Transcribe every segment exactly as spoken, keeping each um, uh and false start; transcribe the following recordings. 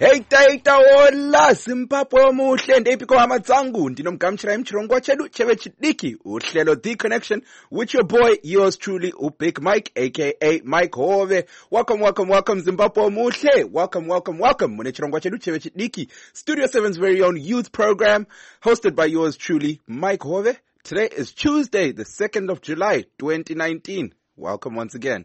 Heita heita hola Zimbabwe omuhle ndepiko hamatsangu ndinomgamchira imchirongwa chedu cheve chidiki uhlelo The Connection with your boy yours truly uBig Mike aka Mike Hove. Welcome welcome welcome Zimbabwe omuhle. Welcome welcome welcome mune chirongwa chedu cheve chidiki Studio seven's very own youth program hosted by yours truly Mike Hove. Today is Tuesday the second of July twenty nineteen. Welcome once again.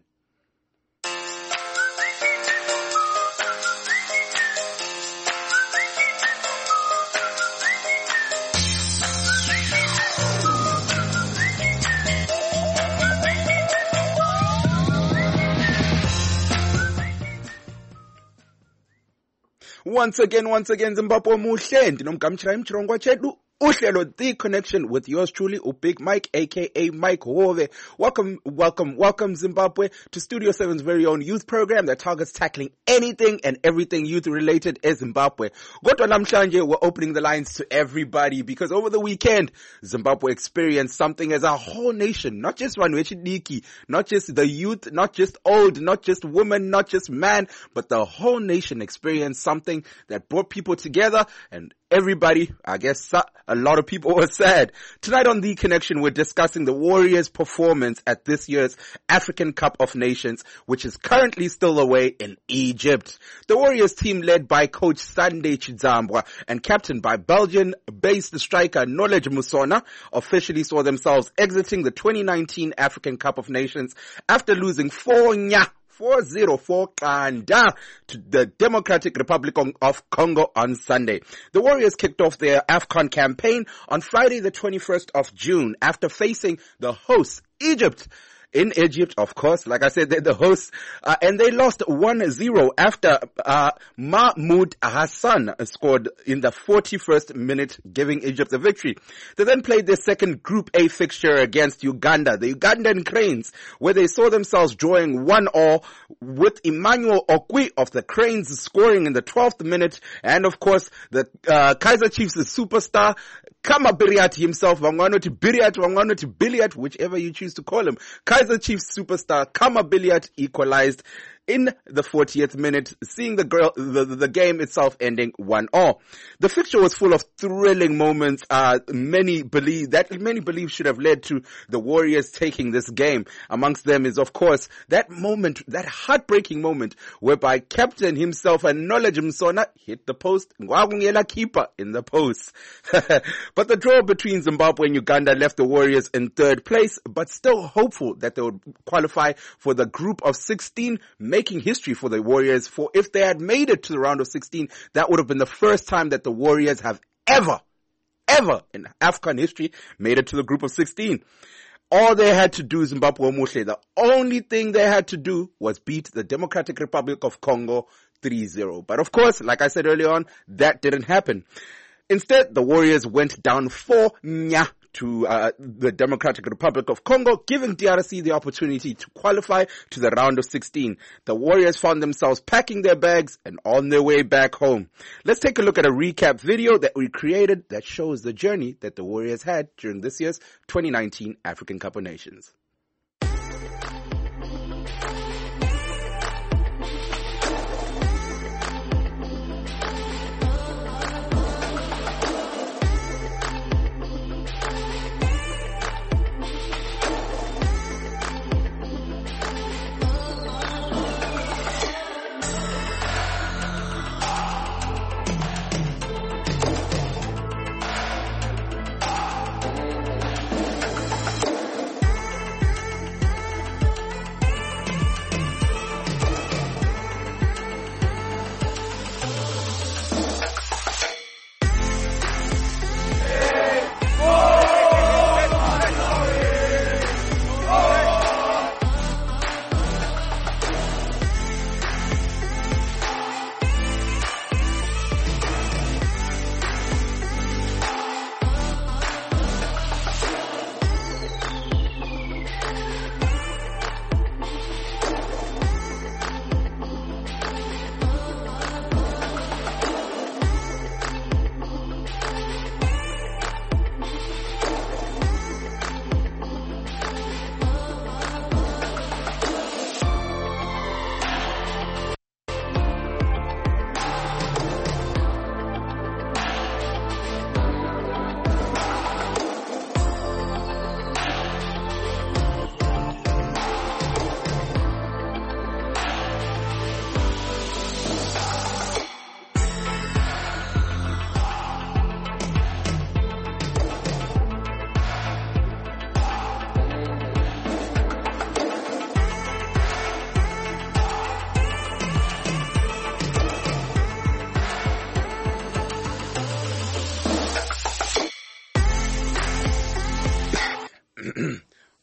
Once again, once again, Zimbabwe omuhle ndinomgamchira imchirongwa chedu uhlelo The Connection with yours truly uBig Mike aka Mike Hove. Welcome, welcome, welcome Zimbabwe to Studio seven's very own youth program that targets tackling anything and everything youth related in Zimbabwe. Kodwa namhlanje we're opening the lines to everybody because over the weekend Zimbabwe experienced something as a whole nation, not just vanhu vechidiki, not just the youth, not just old, not just women, not just man, but the whole nation experienced something that brought people together, and everybody, I guess a lot of people were sad. Tonight on The Connection, we're discussing the Warriors' performance at this year's African Cup of Nations, which is currently still away in Egypt. The Warriors team, led by coach Sunday Chidzambwa and captained by Belgian-based striker Knowledge Musona, officially saw themselves exiting the twenty nineteen African Cup of Nations after losing four nya four zero four Kanda to the Democratic Republic of Congo on Sunday. The Warriors kicked off their AFCON campaign on Friday the twenty-first of June after facing the hosts, Egypt. In Egypt, of course, like I said, they're the hosts, uh, and they lost one zero after uh, Mahmoud Hassan scored in the forty-first minute, giving Egypt the victory. They then played their second Group A fixture against Uganda, the Ugandan Cranes, where they saw themselves drawing one all, with Emmanuel Okwi of the Cranes scoring in the twelfth minute, and of course, the uh, Kaizer Chiefs' superstar, Kama Biriat himself, Wangwanoti Biriat, Wangwanoti Biliat, whichever you choose to call him, Kaizer Chiefs superstar Kama Biliat equalized in the fortieth minute, seeing the girl, the, the game itself ending one all. The fixture was full of thrilling moments, uh, many believe, that many believe should have led to the Warriors taking this game. Amongst them is, of course, that moment, that heartbreaking moment, whereby captain himself and Knowledge Msona hit the post, Ngwagungela keeper in the post. But the draw between Zimbabwe and Uganda left the Warriors in third place, but still hopeful that they would qualify for the group of sixteen, making history for the Warriors. For if they had made it to the round of sixteen, that would have been the first time that the Warriors have ever, ever in AFCON history made it to the group of sixteen. All they had to do, Zimbabwe Omuhle, the only thing they had to do was beat the Democratic Republic of Congo three zero. But of course, like I said earlier on, that didn't happen. Instead, the Warriors went down four nya to uh, the Democratic Republic of Congo, giving D R C the opportunity to qualify to the round of sixteen. The Warriors found themselves packing their bags and on their way back home. Let's take a look at a recap video that we created that shows the journey that the Warriors had during this year's twenty nineteen African Cup of Nations.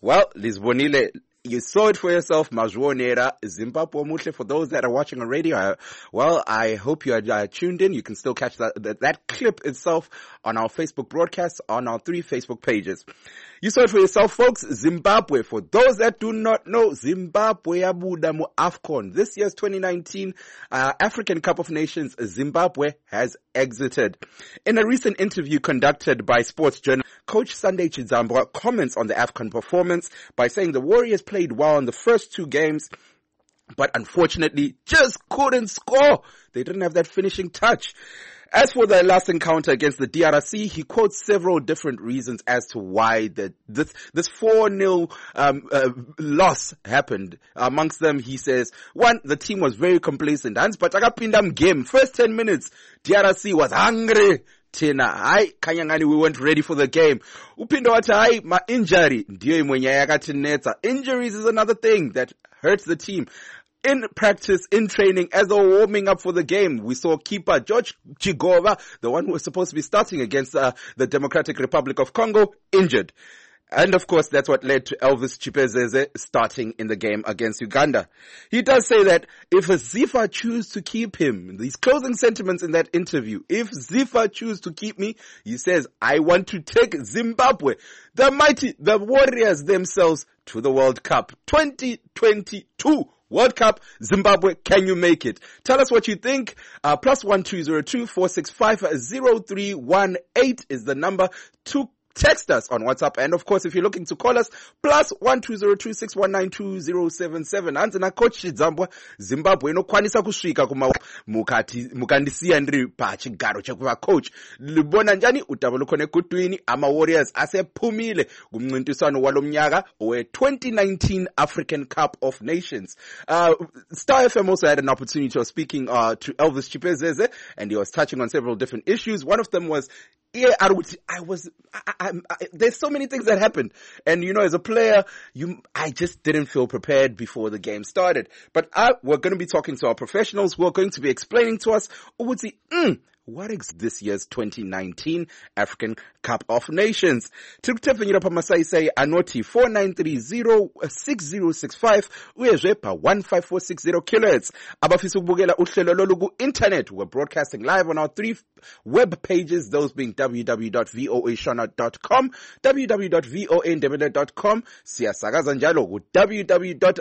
Well, Lisbonile, you saw it for yourself, Mazwonera, Zimbabwe Muhle. For those that are watching on radio, uh, well, I hope you are uh, tuned in. You can still catch that, that, that clip itself on our Facebook broadcast, on our three Facebook pages. You saw it for yourself, folks. Zimbabwe. For those that do not know, Zimbabwe yabuda mu AFCON. This year's twenty nineteen uh, African Cup of Nations, Zimbabwe has exited. In a recent interview conducted by sports journalist Coach Sunday Chidzambwa comments on the AFCON performance by saying the Warriors played well in the first two games, but unfortunately just couldn't score. They didn't have that finishing touch. As for the last encounter against the D R C, he quotes several different reasons as to why the, this, this four nil um, uh, loss happened. Amongst them, he says, one, the team was very complacent. Hans Patakapindam game, first ten minutes, D R C was hungry. Tina, hai, kanyangani, we weren't ready for the game. Upindo wata, hai, ma injury, ndiyo imwenye yakatineta. Injuries is another thing that hurts the team. In practice, in training, as they were warming up for the game, we saw keeper George Chigova, the one who was supposed to be starting against uh, the Democratic Republic of Congo, injured. And of course, that's what led to Elvis Chipezeze starting in the game against Uganda. He does say that if Zifa choose to keep him, these closing sentiments in that interview, if Zifa choose to keep me, he says, I want to take Zimbabwe, the mighty, the Warriors themselves, to the World Cup twenty twenty-two. World Cup, Zimbabwe, can you make it? Tell us what you think. Uh, plus one two zero two four six five zero three one eight is the number to text us on WhatsApp. And of course, if you're looking to call us, plus one two zero two six one nine two zero seven seven. Anzi na coach Chidzambwa, Zimbabwe inokwanisa kusvika kuma mukati mukandisiya ndiri pachigaro chekuva coach. Libona njani utavo lukhona ekutwini ama Warriors asephumile kumncintiswano walomnyaka we twenty nineteen African Cup of Nations. Uh, Star F M also had an opportunity of speaking uh, to Elvis Chipezeze, and he was touching on several different issues. One of them was, yeah, I was, I, I, I, there's so many things that happened. And, you know, as a player, you, I just didn't feel prepared before the game started. But I, we're going to be talking to our professionals who are going to be explaining to us, Ubuti, mm, what is this year's twenty nineteen African Cup of Nations? Tikutepfenyira pamasai say anoti four nine three zero six zero six five uyezve pa one five four six zero kilohertz. Abafisa ukubukela uhlelo lolu ku internet. We're broadcasting live on our three web pages, those being w w w dot voa shona dot com, w w w dot voa ndebele dot com, siyasakaza njalo ku w w w dot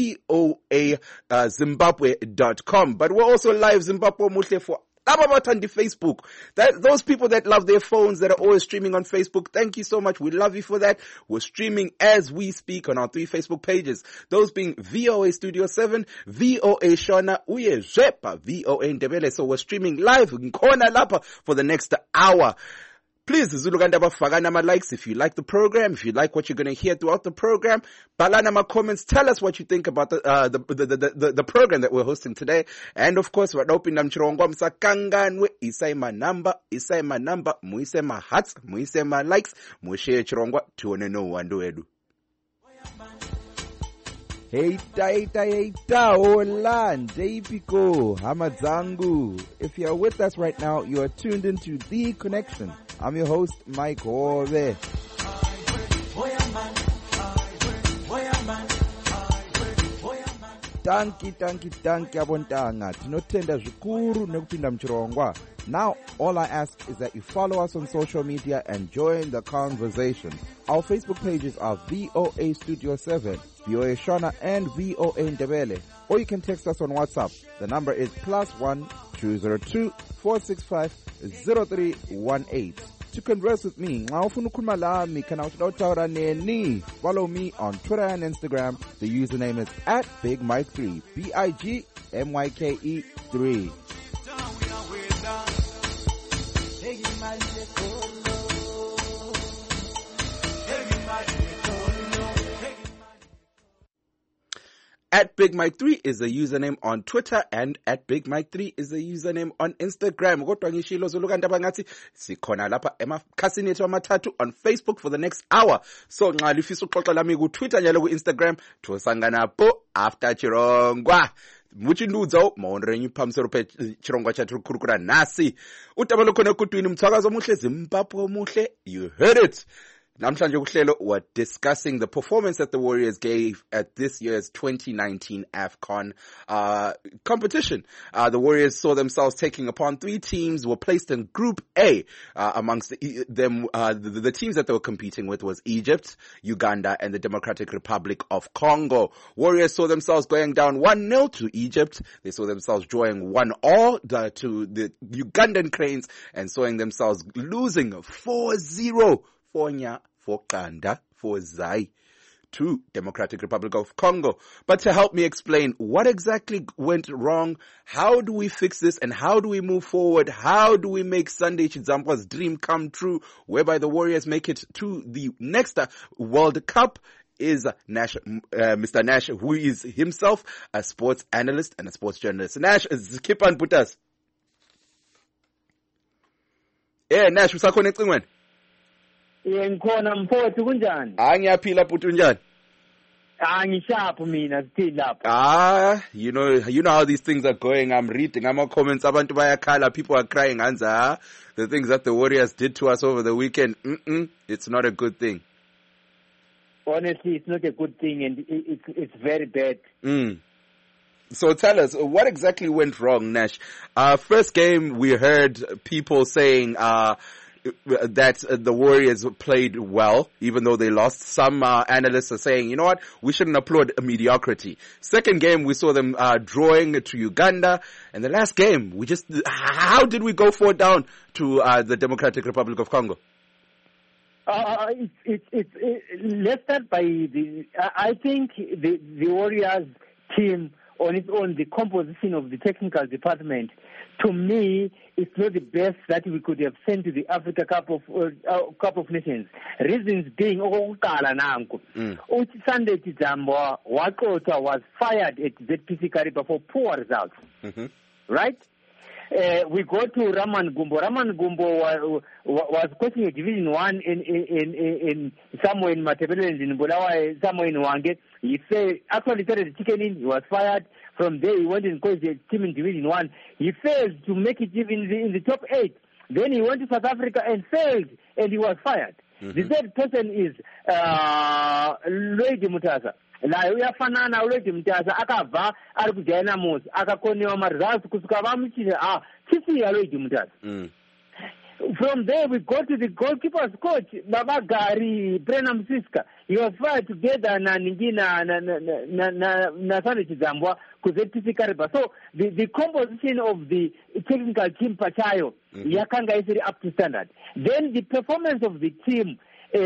voa zimbabwe dot com. But we're also live Zimbabwe Muhle for About on the Facebook. That those people that love their phones, that are always streaming on Facebook, thank you so much. We love you for that. We're streaming as we speak on our three Facebook pages. Those being V O A Studio seven, V O A Shona, Uye Zepa, V O A Ndebele. So we're streaming live in Kona Lapa for the next hour. Please, Zulugandaba Fagana ma likes if you like the program, if you like what you're going to hear throughout the program. Balana ma comments, tell us what you think about the, uh, the, the, the, the, the program that we're hosting today. And of course, we're opening them chirongwa msakanganwe, isai ma number, isai ma number, muise ma hearts, muise ma likes, muishare chirongwa, tuone no wandu edu. Heita, heita, heita, hola, Ndepiko, Hamadzangu. If you're with us right now, you are tuned into The Connection. I'm your host, Mike Hove. Tanki, tanki, tanki, abontanga. Tinotenda zvikuru nekupinda mchirongwa. Now, all I ask is that you follow us on social media and join the conversation. Our Facebook pages are V O A Studio seven, V O A Shona, and V O A Ndebele. Or you can text us on WhatsApp. The number is plus one two zero two four six five zero three one eight. To converse with me, follow me on Twitter and Instagram. The username is at Big Mike three, B I G M Y K E three. At Big Mike three is the username on Twitter, and at Big Mike three is the username on Instagram. Kodwa ngishilo zulukandaba ngathi sikhona lapha emakhasini ethu amathathu on Facebook for the next hour. So nxa lifisa uxoxa lami ku Twitter njalo ku Instagram, thosangana po after chirongwa. Muchindudzo maonrenyu pamusoro pe chirongwa chatiri kurukura nasi. Utaba lokhona kutwini mthwakazo muhle Zimbabwe muhle. You heard it. Namhlanje kuhlelo we're discussing the performance that the Warriors gave at this year's twenty nineteen AFCON uh, competition. Uh, the Warriors saw themselves taking upon three teams, were placed in Group A. Uh, amongst the, them, uh, the, the teams that they were competing with was Egypt, Uganda, and the Democratic Republic of Congo. Warriors saw themselves going down one nil to Egypt. They saw themselves drawing one all uh, to the Ugandan Cranes and saw themselves losing four zero. Fonya, for Kanda, for Zai, to Democratic Republic of Congo. But to help me explain what exactly went wrong, how do we fix this, and how do we move forward? How do we make Sunday Chizampa's dream come true, whereby the Warriors make it to the next uh, World Cup? Is Nash, uh, Mister Nash, who is himself a sports analyst and a sports journalist. Nash, keep on put us. Yeah, Nash, what's connecting when? Ngikhona mfowethu kunjani? Ah, ngiyaphila futhi unjani? Ah, ngishapho mina sithi lapha. Ah, you know, you know how these things are going. I'm reading ama comments, abantu bayakhala, people are crying, Hanza. The things that the Warriors did to us over the weekend, mm-mm, it's not a good thing. Honestly, it's not a good thing, and it, it, it's very bad. Mm. So tell us, what exactly went wrong, Nash? Uh, first game, we heard people saying, uh, that uh, the Warriors played well, even though they lost. Some uh, analysts are saying, you know what, we shouldn't applaud mediocrity. Second game, we saw them uh, drawing to Uganda. And the last game, we just, how did we go four down to uh, the Democratic Republic of Congo? Uh, it's, it's, it's, it, let's start by the, I think the, the Warriors team on its own, the composition of the technical department, to me, it's not the best that we could have sent to the Africa Cup of uh, Cup of Nations. Reasons being, okokuqala nanku, uthi Sunday Tizambo Wakota was fired at Z P C Kariba for poor results, mm-hmm. right? Uh, we go to Raman Gumbo. Raman Gumbo was, was coaching a Division One in in, in in somewhere in Matabele in Bulawayo, somewhere in Wange. He said actually started chicken in. He was fired. From there, he went and coached a team in Division One. He failed to make it even in the, in the top eight. Then he went to South Africa and failed, and he was fired. Mm-hmm. The third person is uh, Lloyd Mutasa. La uyafanana Lloyd Mutasa akava ari kujayana Moses akakonewa results kusuka vamuchira ah sisi ya Lloyd Mutasa. From there, we go to the goalkeeper's coach, Baba Gari, Brenham Siska. He was fired together na Ningina na na na na na Sunday Chizambwa kuzeti Kariba. So the, the composition of the technical team Pachayo, mm-hmm. Yakanga is up to standard. Then the performance of the team, uh,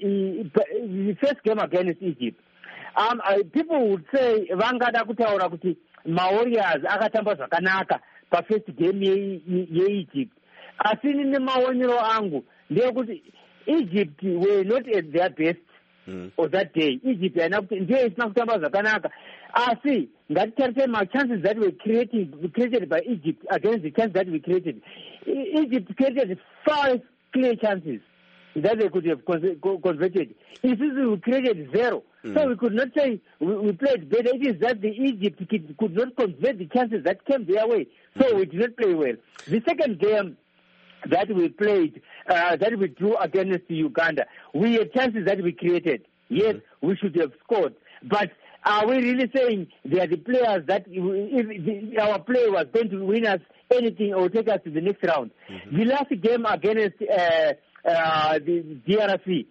the first game against Egypt. Um, uh, people would say Vangada kutaura kuti Warriors akatamba zvakanaka pa first game ye, ye Egypt. Asini nemaonero angu ndeyekuti Egypt were not at their best mm. on that day. Egypt ndiyo isina kutamba zvakanaka. Asi ngatitarise ma chances that were created created by Egypt against the chances that we created. Egypt created five clear chances that they could have converted. Instead, we created zero. Mm. So we could not say we, we played better. It is that the Egypt could not convert the chances that came their way. So mm. we did not play well. The second game that we played, uh, that we drew against Uganda, we had chances that we created. Yes, mm-hmm. we should have scored. But are we really saying they are the players that if the, our player was going to win us anything or take us to the next round? Mm-hmm. The last game against uh, uh, the D R C,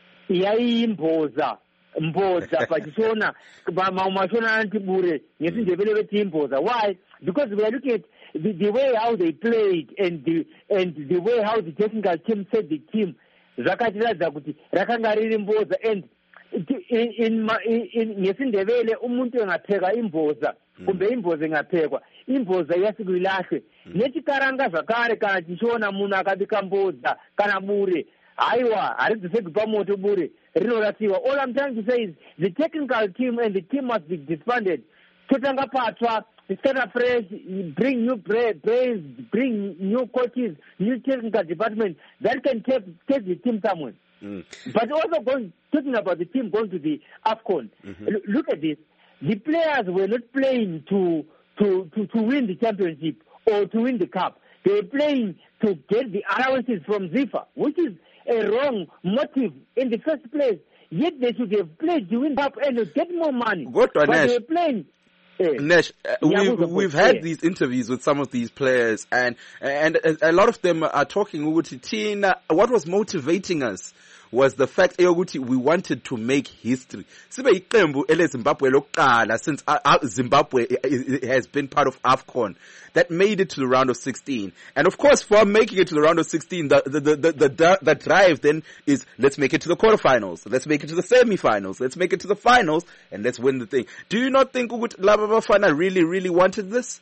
yaimboza mboza pachishona mashona antibure ngesindebele bethi imboza. Why? Because we are looking at The, the way how they played and the and the way how the technical team set the team, zvakatiradza kuti rakanga riri mboza. And in in in ngesindebele umuntu engapheka imboza kumbe imboza engaphekwa imboza yasikuilahle nechikaranga zvakare kana tichiona munhu akabika mboza kana bure aiwa haridziseki pamoto bure rinorasiwa. All I'm trying to say is the technical team and the team must be disbanded. Totanga patsva, start afresh, bring new players, bring new coaches, new technical department that can take take the team somewhere. Mm. But also going, talking about the team going to the AFCON, mm-hmm. L- look at this. The players were not playing to, to, to, to win the championship or to win the cup. They were playing to get the allowances from ZIFA, which is a wrong motive in the first place. Yet they should have played to win up and get more money. Good but Nash. they were playing. Uh, Nash, uh, yeah, we've, we've had these interviews with some of these players, and and a lot of them are talking ukuthi Tina, what was motivating us was the fact that we wanted to make history. Sibe iqembu ele Zimbabwe lokuqala since Zimbabwe has been part of AFCON that made it to the round of sixteen. And of course, for making it to the round of sixteen, the the the the, the, the drive then is let's make it to the quarterfinals, let's make it to the semi-finals, let's make it to the finals, and let's win the thing. Do you not think ukuthi Laba Bafana really really wanted this?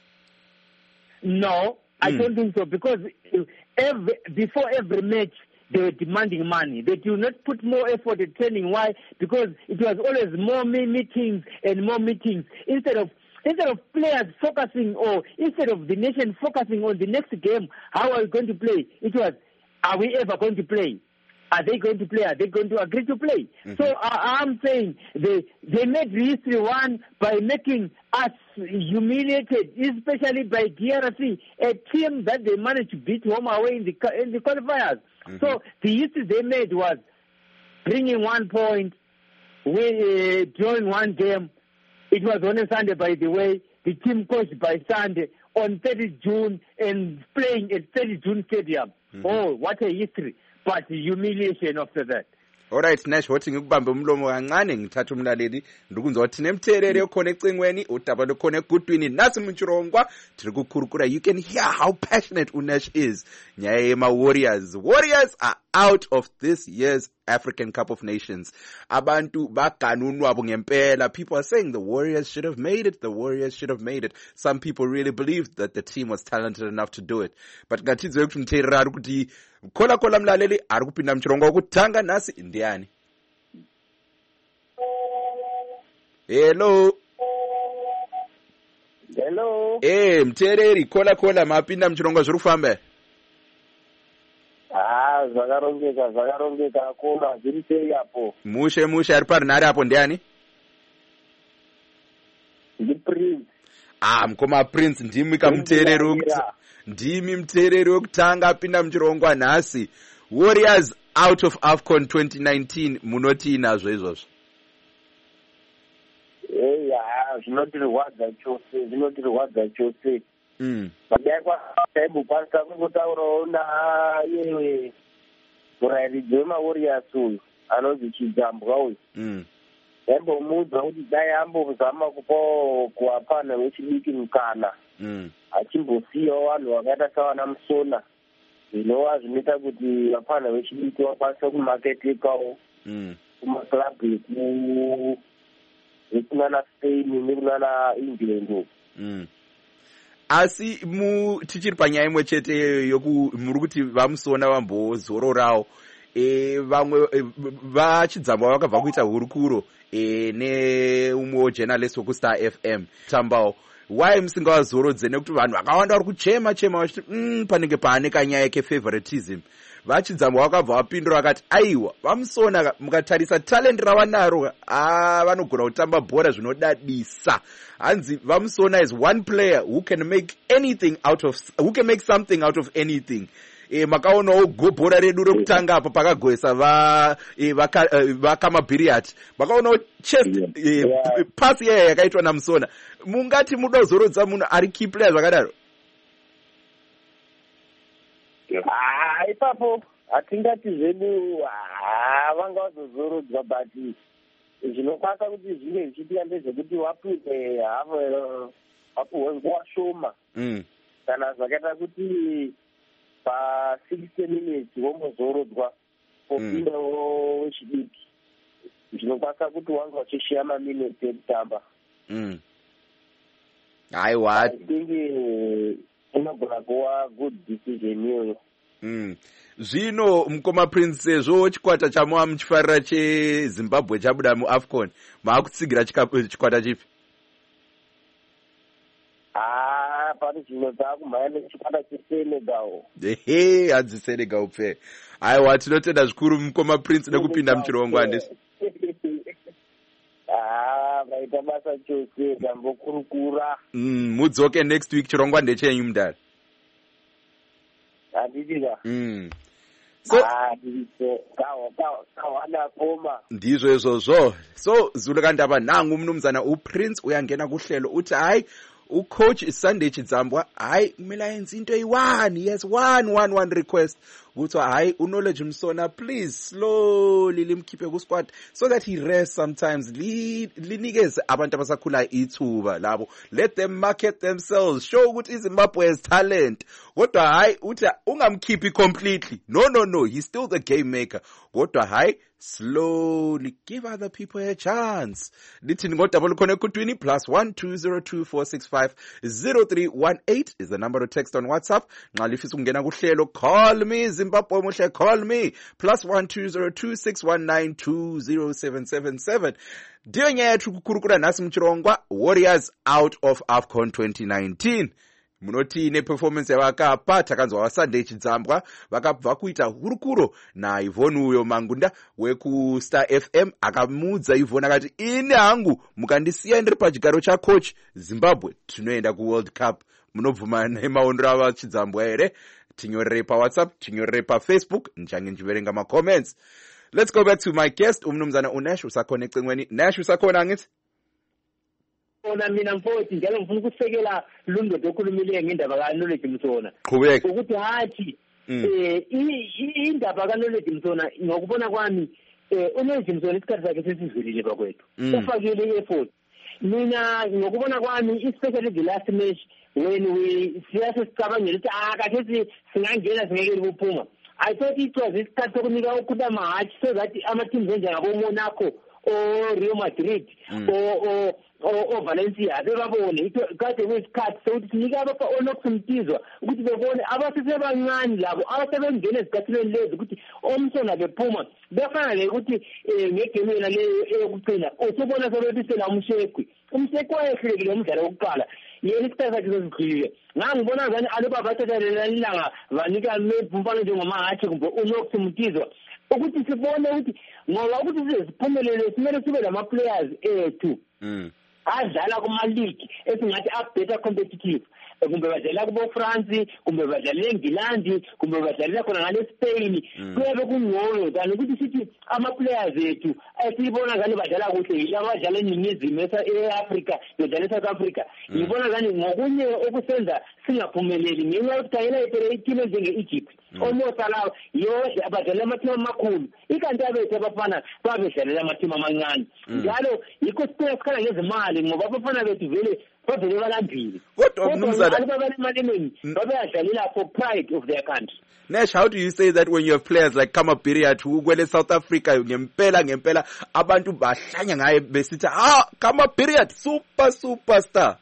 No, I Mm. don't think so, because every, before every match, they were demanding money. They do not put more effort in training. Why? Because it was always more me- meetings and more meetings. Instead of instead of players focusing, or instead of the nation focusing on the next game, how are we going to play? It was, are we ever going to play? Are they going to play? Are they going to agree to play? Mm-hmm. So I, I'm saying they they made history one by making us humiliated, especially by D R C, a team that they managed to beat home away in the in the qualifiers. Mm-hmm. So the history they made was bringing one point, we, uh, drawing one game. It was on a Sunday, by the way. The team coached by Sunday on thirtieth June and playing at thirtieth June Stadium. Mm-hmm. Oh, what a history. But humiliation after that. Alright, Nash, wathi ngikubambe umlomo kancane ngithatha umlaleli ndikunza wathi nemthelele okhona ecingweni udaba lokhona egudwini nasi Mchirongwa tiri kukhurukura. You can hear how passionate uNash is nyaye ema Warriors. Warriors are out of this year's African Cup of Nations. Abantu baganunwabo ngempela. People are saying the Warriors should have made it. The Warriors should have made it. Some people really believed that the team was talented enough to do it. But ngatizwe ukuthi mthelera ari kuti khola khola mlaleli ari kupinda Mchirongwa ukutanga nasi indiani. Hello. Hello. Eh, mthereri khola khola mapinda Mchirongwa zviri kufamba. Ah, zvakarongeka zvakarongeka akoma zviri sei apo? Mushe mushe ari parinhare apo ndiani? Ndi Prince. Ah, mkoma Prince ndimi kamuthereri wokuti ndimi muthereri wokutanga apinda Mchirongwa nhasi. Warriors out of AFCON twenty nineteen munoti nazvo izvozvo. Hey, ah, zvinotirwadza chose, zvinotirwadza chose. Mm. Padai kwaibu kwanisa kungotaurawo naiye murairidzi wemawarriors uyu anonzi Chidzambwa uyu. Mm. Ndaimbomudza kuti dai ambozama kupawo kuwapana vechidiki mukana. Mm. Achimbosiyawo vanhu vakaita savana Musona, zvinova zvinoita kuti vapana vechidiki vakwanisa kumaketekawo Mm. kumaklabhu eku ekunana Spain nekunana England. Mm. Asi mu tichiri panyaya imwe chete yoku muri kuti vamusona vambozororawo e vamwe e, vachidzamba vakabva kuita hurukuro e neumwe journalist wokuStar F M tambawo. Why musingazorodze nekuti vanhu vakawanda vari kuchema chema vachiti mm, panenge pane kanyaya kefavoritism. Vachidzamba vakabva vapindura vakati aiwa vamusona mukatarisa talent ravanaro ah vanogona kutamba bhora zvinodadisa. Hanzi vamusona is one player who can make anything out of who can make something out of anything. E makaonawo bhora redu rekutanga apa pakagoesa va e, vaka uh, vakamabhiriati makaonawo chest e, yeah. Pasi yaya yakaitwa namusona. Mungati muda kuzorodza munhu ari key player zvakadaro. Ah, ipapo hatingati zvedu vanga vazozorodzwa, but zvinokwasa kuti zvinge zvichiitika ndezvekuti wapuwe wapuwe nguva shoma kana zvakaita kuti pa-sixty minutes womuzorodzwa popindawo wechidiki, zvinokwasa kuti wanga wachishiya maminutes ekutamba. Aiwa, I think inogona kuva good decision iyoyo. Mm. Zvino mukoma Prince sezvo chikwata chamwa muchifarira cheZimbabwe chabuda muAFCON maakutsigira chikwata chipi? Ah, pari zvino taakumhanya nechikwata cheSenegal. Ehe, hadzi Senegal pfe. Aiwa, tinotenda zvikuru mukoma Prince nekupinda Muchirongwa handisi. Ah, vaita basa chose dambokurukura. Mm, mudzoke next week Chirongwa ndechenyu mudare. Handidika. Mm. So ndizwe izvozvo. So Zulu kaNdaba nangu umnumzana uPrince uyangena kuhlelo uthi hayi ucoach Sunday Chidzambwa hayi kumele ayenze into eyi-one. Yes, one one one request ukuthi hayi uKnowledge Msona please slowly limkhiphe ku squad so that he rests sometimes. Linikeze abantu abasakhulayo ithuba labo, let them market themselves, show ukuthi iZimbabwe has talent. Kodwa hayi uthi ungamkhiphi completely, no no no, he's still the game maker. Kodwa hayi slowly give other people a chance. Lithini ngodabula khona ekutwini plus one two zero two four six five zero three one eight is the number to text on WhatsApp. Nxa lifisa ukungena kuhlelo call me Zimbabwe muhle, call me plus one two zero two six one nine two zero seven seven seven. Ndiyo nyaya yethu kukurukura nasi mchirongwa Warriors out of AFCON twenty nineteen. Munotine performance yavakapa takanzwa vaSunday Chidzambwa vakabva kuita hurukuro naIvon uyo Mangunda weku Star F M akamudza Ivon akati ini hangu mukandisiya ndiri pachigaro chacoach Zimbabwe tinoenda ku World Cup. Munobvuma nemaondero ava Chidzambwa here? Tinyorere pa WhatsApp, tinyorere pa Facebook, nchange njiverenga ma comments. Let's go back to my guest umnumzana uNash usakhona ecingweni. Nash usakhona angithi? Ona mina mfowethu njalo ngifuna ukusekela lundodo okhulumile ngendaba kaKnowledge Msona. Qhubeka. Ukuthi hathi eh indaba kaKnowledge Msona ngokubona kwami eh uKnowledge Msona isikhathi sakhe sesizulile bakwethu. Ufakile effort. Mina ngokubona kwami especially the last match when we siyase sicabangela ukuthi akathi singangena singeke kuphuma. I thought it was isikhathi sokunika ukuda mahatch so that ama teams njengabo Monaco or Real Madrid or or Valencia bebabone kade kwesikhathi sokuthi sinika abapha onokumtizwa ukuthi bebone abasesebancane labo abasebengena ezikhathini lezi ukuthi oMsona bephuma befana ukuthi ngegame yena leyo eyokugcina usubona sebebisela umshekwi umshekwi wayehlekile umdlalo wokuqala yena isikhathi sakhe sesikhulile. Ngangibona ngani aloba bathathalela ilanga banika mfana njengomahati kumbe unokumtizwa ukuthi sibone ukuthi ngoba ukuthi siphumelele simele sibe lama players ethu adlala kuma league esingathi up better competitive, kumbe badlala kubo France, kumbe badlala eNgilandi, kumbe badlala khona ngale Spain. Kuyabe kungcono kanti ukuthi sithi ama players ethu asibona ngani badlala kuhle yilabo badlala eNingizimu eAfrica badlala eSouth Africa. Ngibona ngani ngokunye okusenza singaphumeleli ngenxa yokuthayela i-team njenge-Egypt omosala yonke abadlala amateam amakhulu ikanti abethu abafana babedlalela amateam amancane njalo yikho sikhala ngezimali ngoba abafana bethu vele bavele balambile kodwa mnumzana ababalimali babeyadlalela for pride of their country. Nash, how do you say that when you have players like Kama Biriat who kwele South Africa ngempela ngempela abantu bahlanya ngaye besithi ah Kama Biriat super superstar?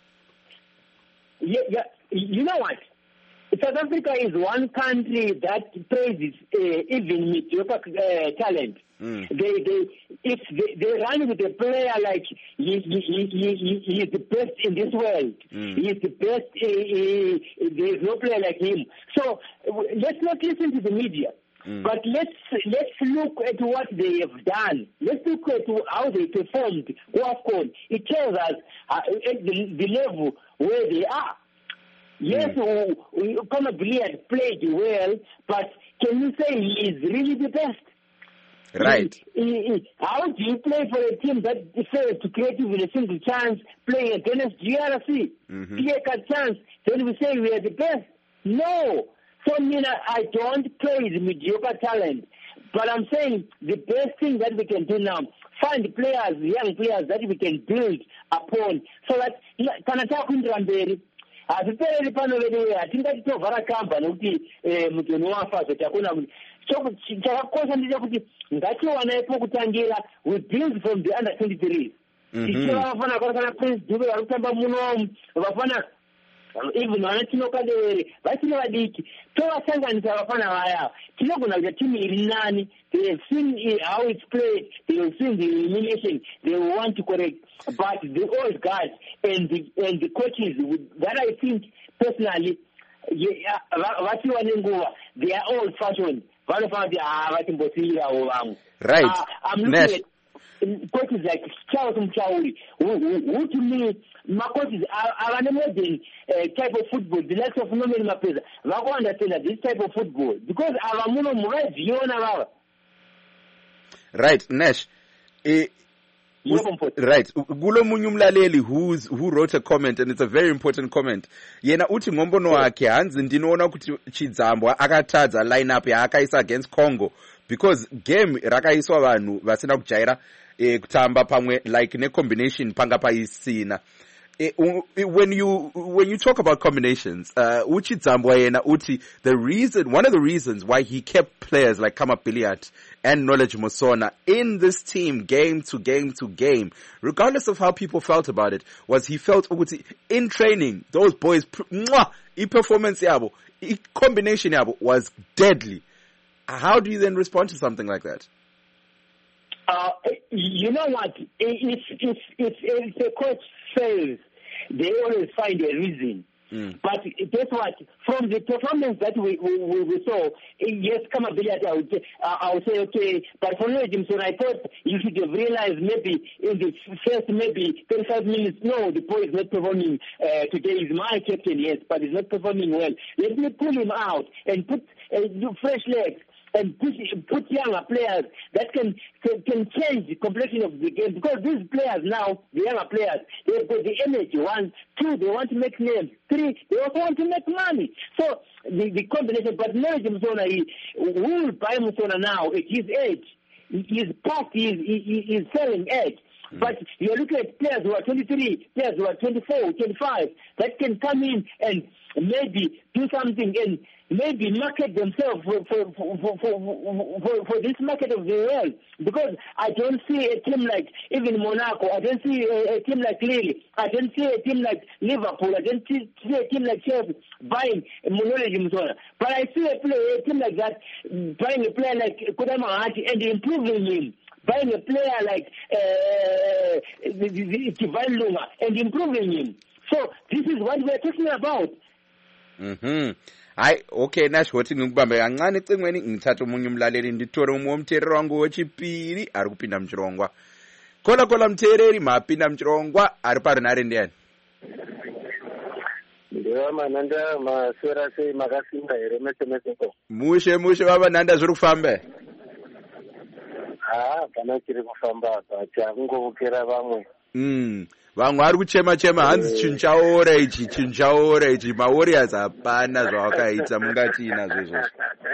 Yeah, yeah, you know what? South Africa is one country that praises uh, even mediocre uh, talent. Mm. They, they, if they, they run with a player like he, he, he, he, he is the best in this world. Mm. He is the best. Uh, uh, there is no player like him. So uh, let's not listen to the media. Mm. But let's let's look at what they have done. Let's look at how they performed. AFCON. It tells us uh, at the, the level where they are. Yes, mm. Conor Gillard played well, but can you say he is really the best? Right. He, he, how do you play for a team that fails to create even a single chance, playing against G R C? Mm-hmm. Take a chance, then we say we are the best? No. So, I mean, I don't praise mediocre talent, but I'm saying the best thing that we can do now, find players, young players that we can build upon, so that can attack Ndramberi. Asipelele pano vele atingati tovhara kamba nokuti mutoni wafazo chakona chakakosha ndicho kuti ngatiwana pokutangira we build from the under twenty-three. Tichira vafana kwakana Prince Dube vari kutamba muno vafana even vanatino kadere vachiri vadiki tovasanganisa vafana vaya tinogona kuita timu iri nani. They have seen how it's played, they have seen the elimination, they want to correct. But the old guys and the and the coaches that I think personally what you want they are old fashioned. Right. Uh, I'm looking Nash. At coaches like Charles Mchauri, who, who, who to me, my coaches are, are an modern uh, type of football, the likes of Norman Mapeza. I don't understand that this type of football, because Aramuno Murad, you know, right, Nash. Uh, right, kulo munye umlaleli who's who wrote a comment, and it's a very important comment. Yena uthi ngombono wakhe hanzi ndinoona kuti Chidzambwa akatadza lineup yaakaisa against Congo because game rakaiswa vanhu vasina kujaira eh, kutamba pamwe like ne combination panga paisina. When you when you talk about combinations, uh, uchi Dzambwa yena uti the reason one of the reasons why he kept players like Kama Billiat and Knowledge Mosona in this team game to game to game, regardless of how people felt about it, was he felt uti in training those boys mwah, I performance yabo, I combination yabo was deadly. How do you then respond to something like that? Uh, you know what? If if if if the coach fails, they always find a reason. Mm. But guess what? From the performance that we we, we saw, yes, come a billiard, I would, uh, I would say, okay, but for no Jimson, I thought you should have realized maybe in the first maybe thirty-five minutes, no, the boy is not performing uh, today. Is my captain, yes, but he's not performing well. Let me pull him out and put uh, fresh legs. And put, put younger players that can, can can change the complexion of the game, because these players now, the younger players, they've got the energy. One, two, they want to make names. Three, they also want to make money. So the, the combination, but Knowledge Mosona, he will buy Mosona now at his age. His past, his, his, his selling age. Mm. But you're looking at players who are twenty-three, players who are twenty-four, twenty-five, that can come in and maybe do something and maybe market themselves for for for, for, for, for, for this market of the world. Because I don't see a team like even Monaco, I don't see a, a team like Lille, I don't see a team like Liverpool, I don't see, see a team like Chelsea buying Knowledge Mosona. But I see a, player, a team like that buying a player like Kodama Hati and improving him. Buying a player like uh, Tivani Lunga and improving him. So this is what we are talking about. Mm-hmm. Hayi okay Nash wothi ngikubambe kancane ecingweni ngithatha umunye umlaleli ndithore umu Mthereri wangu wechipiri ari kupinda Mchirongwa. Kola kola Mthereri mapinda Mchirongwa ari pari nare ndiani. Ndewa mananda maswera sei makasimba here mese mese ko. Mushe mushe baba nanda zviri kufamba. Ah, kana chiri kufamba pacha kungovukira vamwe. Mm. Vamwe vari kuchema chema hanzi chinchaora ichi chinchaora ichi mawarriors hapana zvawakaita mungati inazvo izvozvo.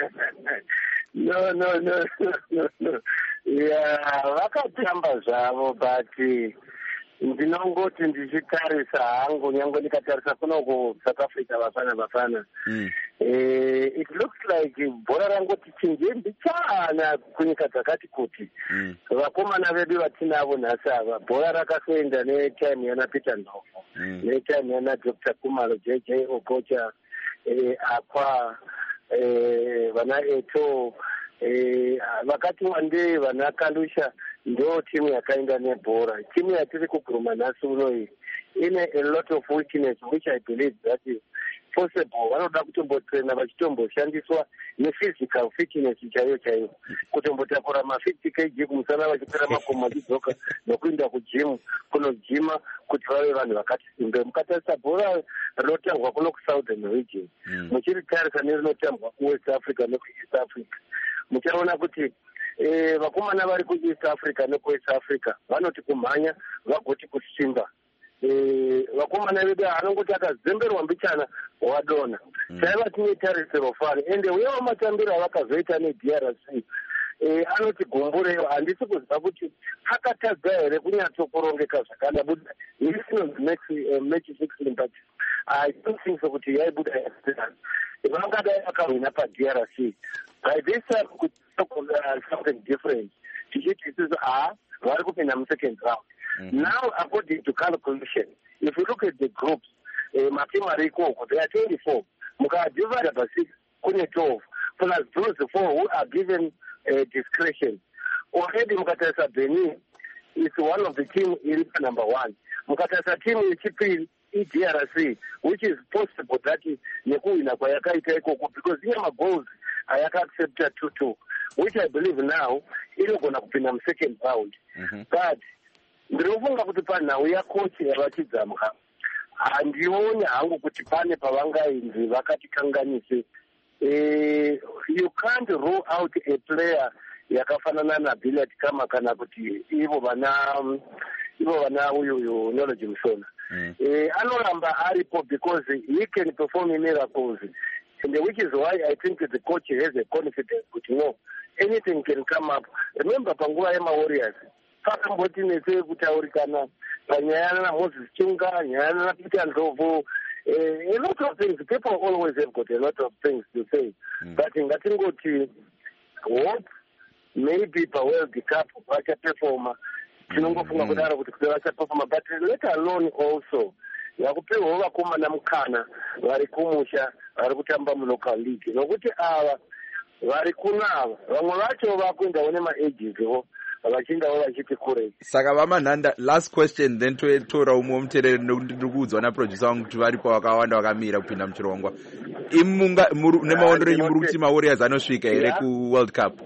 No no no no no. Yeah, vakatamba zvavo but ndinongoti ndichitarisa hangu nyange ndikatarisa kuno kuSouth Africa vafana vafana. Mm. Eh, it looks like bhora rangoti chinjembi chana kunyika dzakati kuti. Mm. Vakomana vedu vatinavo nhasi ava bhora rakasoenda netime yana Peter Ndlovu. Mm. Netime yana Doctor Kumalo J J Okocha, eh, Akwa, eh, vana Eto, eh, vakati wandei vana Kalusha. Ndo timu yakaenda nebhora. Timu yatiri kuguruma nhasi uno iyi ine a lot of weakness which I believe that is possible. Vanoda kutombotraina vachitomboshandiswa nephysical fitness chaiyo chaiyo, kutombotakura ma-fifty kilograms kumusana vachipera makomo vachidzoka nokuenda kujimu kunojima kuti vave vanhu vakati simbe. Mukatarisa bhora rinotambwa kuno kusouthern region, muchiritarisa nerinotambwa kuwest Africa nekueast Africa, muchaona kuti Eh, vakomana vari kuEast Africa nekuWest Africa vanoti kumhanya vagoti kusimba. Eh, vakomana vedu anongoti akazemberwa mbichana wadona. Chaiva tine tarisiro fani ende wewa matambiro avakazoita neD R C. Eh, anoti gombureyo handisi kuziva kuti akatadza here kunyatsokurongeka zvakada buda isino match fixing, but I don't think so kuti yaibuda yasiyana. Vangadai vakahwina paD R C. By this time could uh, something different. This is ah, vari kupinda second round. Mm-hmm. Now, according to calculation, if you look at the groups, uh, Matima Rico, they are twenty-four. Muka divided by six, kune twelve. Plus those four who are given uh, discretion. Already Mukatasa Benin is one of the team in number one. Mukatasa team in Chipil, E D R C, which is possible that Neku in Abayaka Itaiko, because here my goals I accepted two two. which I believe now inogona kupinda musecond bound. Mm-hmm. But ndiri kufunga kuti panhau yakochi yavachidzamwa handioni hangu kuti pane pavangainzi vakatikanganise. Uh, you can't rule out a player yakafanana naBilliard kama kana kuti ivo vana ivo vana uyu uyu Knowledge Musona. Mm. Uh, anoramba aripo because he can perform miracles, and which is why I think the coach has a confidence that no, anything can come up. Remember panguva yema Warriors pakamboti nese kutaurikana panyaya na Moses Chunga, nyaya na Peter Ndlovu. Uh, a lot of things, people always have got a lot of things to say. Mm. But in Gatingoti, hope maybe per World Cup, vacha performer, tinongofunga kudaro kuti vacha performer, but let alone also, yakupewa vakoma namukana, vari kumusha, vari kutamba mu local league. Nokuti ava, vari kunava, vamwe vacho vakuenda one ma-ages ho, vachindawo vachiti kure. Saka vamanhanda, last question, then totora umwe muterere ndikuudzwa naproducer wangu kuti varipo vakawanda vakamira kupinda muchirongwa. Imunga nemaondero enyu muri kuti maWarriors anosvika here kuWorld Cup?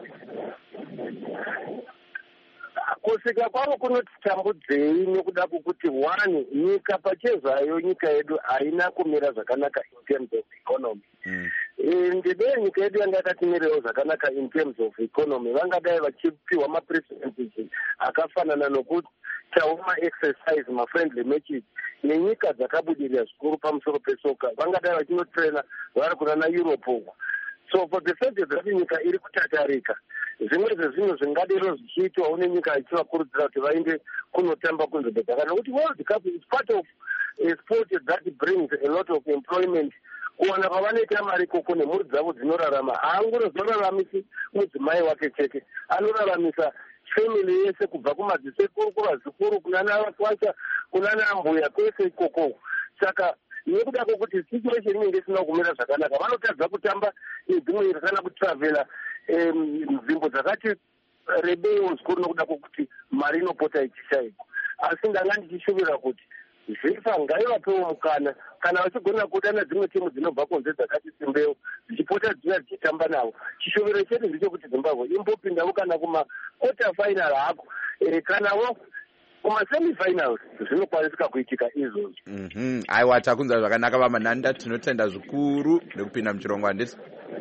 Kusvika kwavo kunotitambudzei nekuda kwokuti one, nyika pachezayo nyika yedu haina kumira zvakanaka in terms of economy. Mm. Ndidei nyika yedu yanga yakatimirawo zvakanaka in terms of economy. Vangadai vachipiwa mapresidency akafanana nokuitawo ma-exercise, ma-friendly matches nenyika dzakabudirira zvikuru pamusoro pesoka. Vangadai vachinotraina vari kunana Europe uko. So for the fact that nyika iri kutatarika, zvimwe zvezvinhu zvingadero zvichiitwawo nenyika ichivakurudzira kuti vaende kunotamba kunzvimbo dzakanaka. Kuti World Cup is part of a sport that brings a lot of employment. Kuwana pavanoita mari koko nemhuri dzavo dzinorarama, haangozoraramisi mudzimai wake chete, anoraramisa family yese kubva kumadzisekuru kuvazukuru kunana vakwacha kunana mbuya kwese ikoko. Saka nekuda kwokuti situation inenge isina kumira zvakanaka, vanotadza kutamba nedzimwe kana kutravela nzvimbo dzakati rebeiwo zvikuru nokuda kwokuti mari inopota ichishaikwa. Asi ndanga ndichishuvira kuti zvifa ngaivapewo mukana kana vachigona kuda nedzimwe timu dzinobva kunze dzakati simbewo dzichipota dzina dzichitamba navo. Chishuviro chedu ndechekuti Zimbabwe imbopindawo kana kumaquarter final hako kanawo kuma-semifinals zvinokwanisika kuitika izvozvo. Mhm. Aiwa, takunzwa zvakanaka vamanhanda, tinotenda zvikuru nekupinda muchirongwa handiti?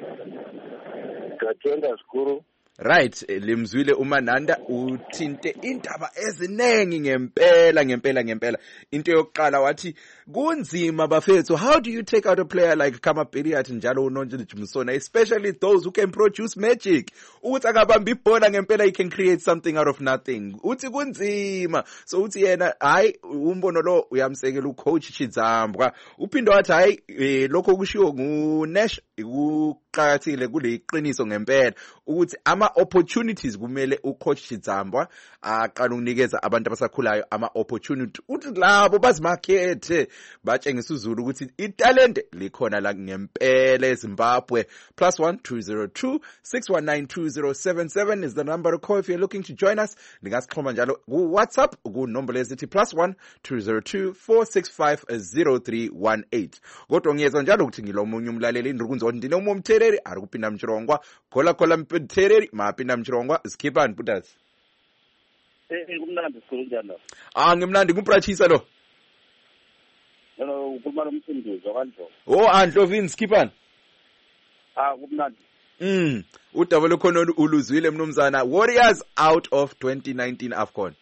Tatenda zvikuru. Right, limzwile umanhanda uthinte indaba ezinengi ngempela ngempela ngempela. Into yokuqala wathi kunzima bafethu, how do you take out a player like Billiard njalo uNontshichi Musona, especially those who can produce magic? Uthi akabamba ibhola ngempela he can create something out of nothing. Uthi kunzima. So uthi yena hayi umbono lo uyamsekela ucoach Chidzambwa. Uphinde wathi hayi lokho kushiwo nguNash ukuqakathile kule iqiniso ngempela ukuthi ama opportunities kumele ucoach Chidzambwa aqala ukunikeza abantu abasakhulayo ama opportunity uthi labo bazimakethe batshengisa uZulu ukuthi italent likhona la ngempela eZimbabwe. Plus one two zero two six one nine two zero seven seven is the number to call if you're looking to join us. Ningasixhoma njalo ku WhatsApp ku nombolo ezithi plus one two zero two four six five zero three one eight. Kodwa ngiyeza njalo ukuthi ngilomunye umlaleli ndikunzwa ndine umomthereri ari kupinda mchirongwa khola khola mthereri mapinda mchirongwa Skipani Putas. Eh kumnandi sikhuluma. Ah ngimnandi kumprachisa lo. Yena ukhuluma nomsinduzwa kanjalo. Oh Andlovini Skipani. Ah kumnandi. Mm udabule khona uluzwile mnumzana Warriors out of twenty nineteen AFCON.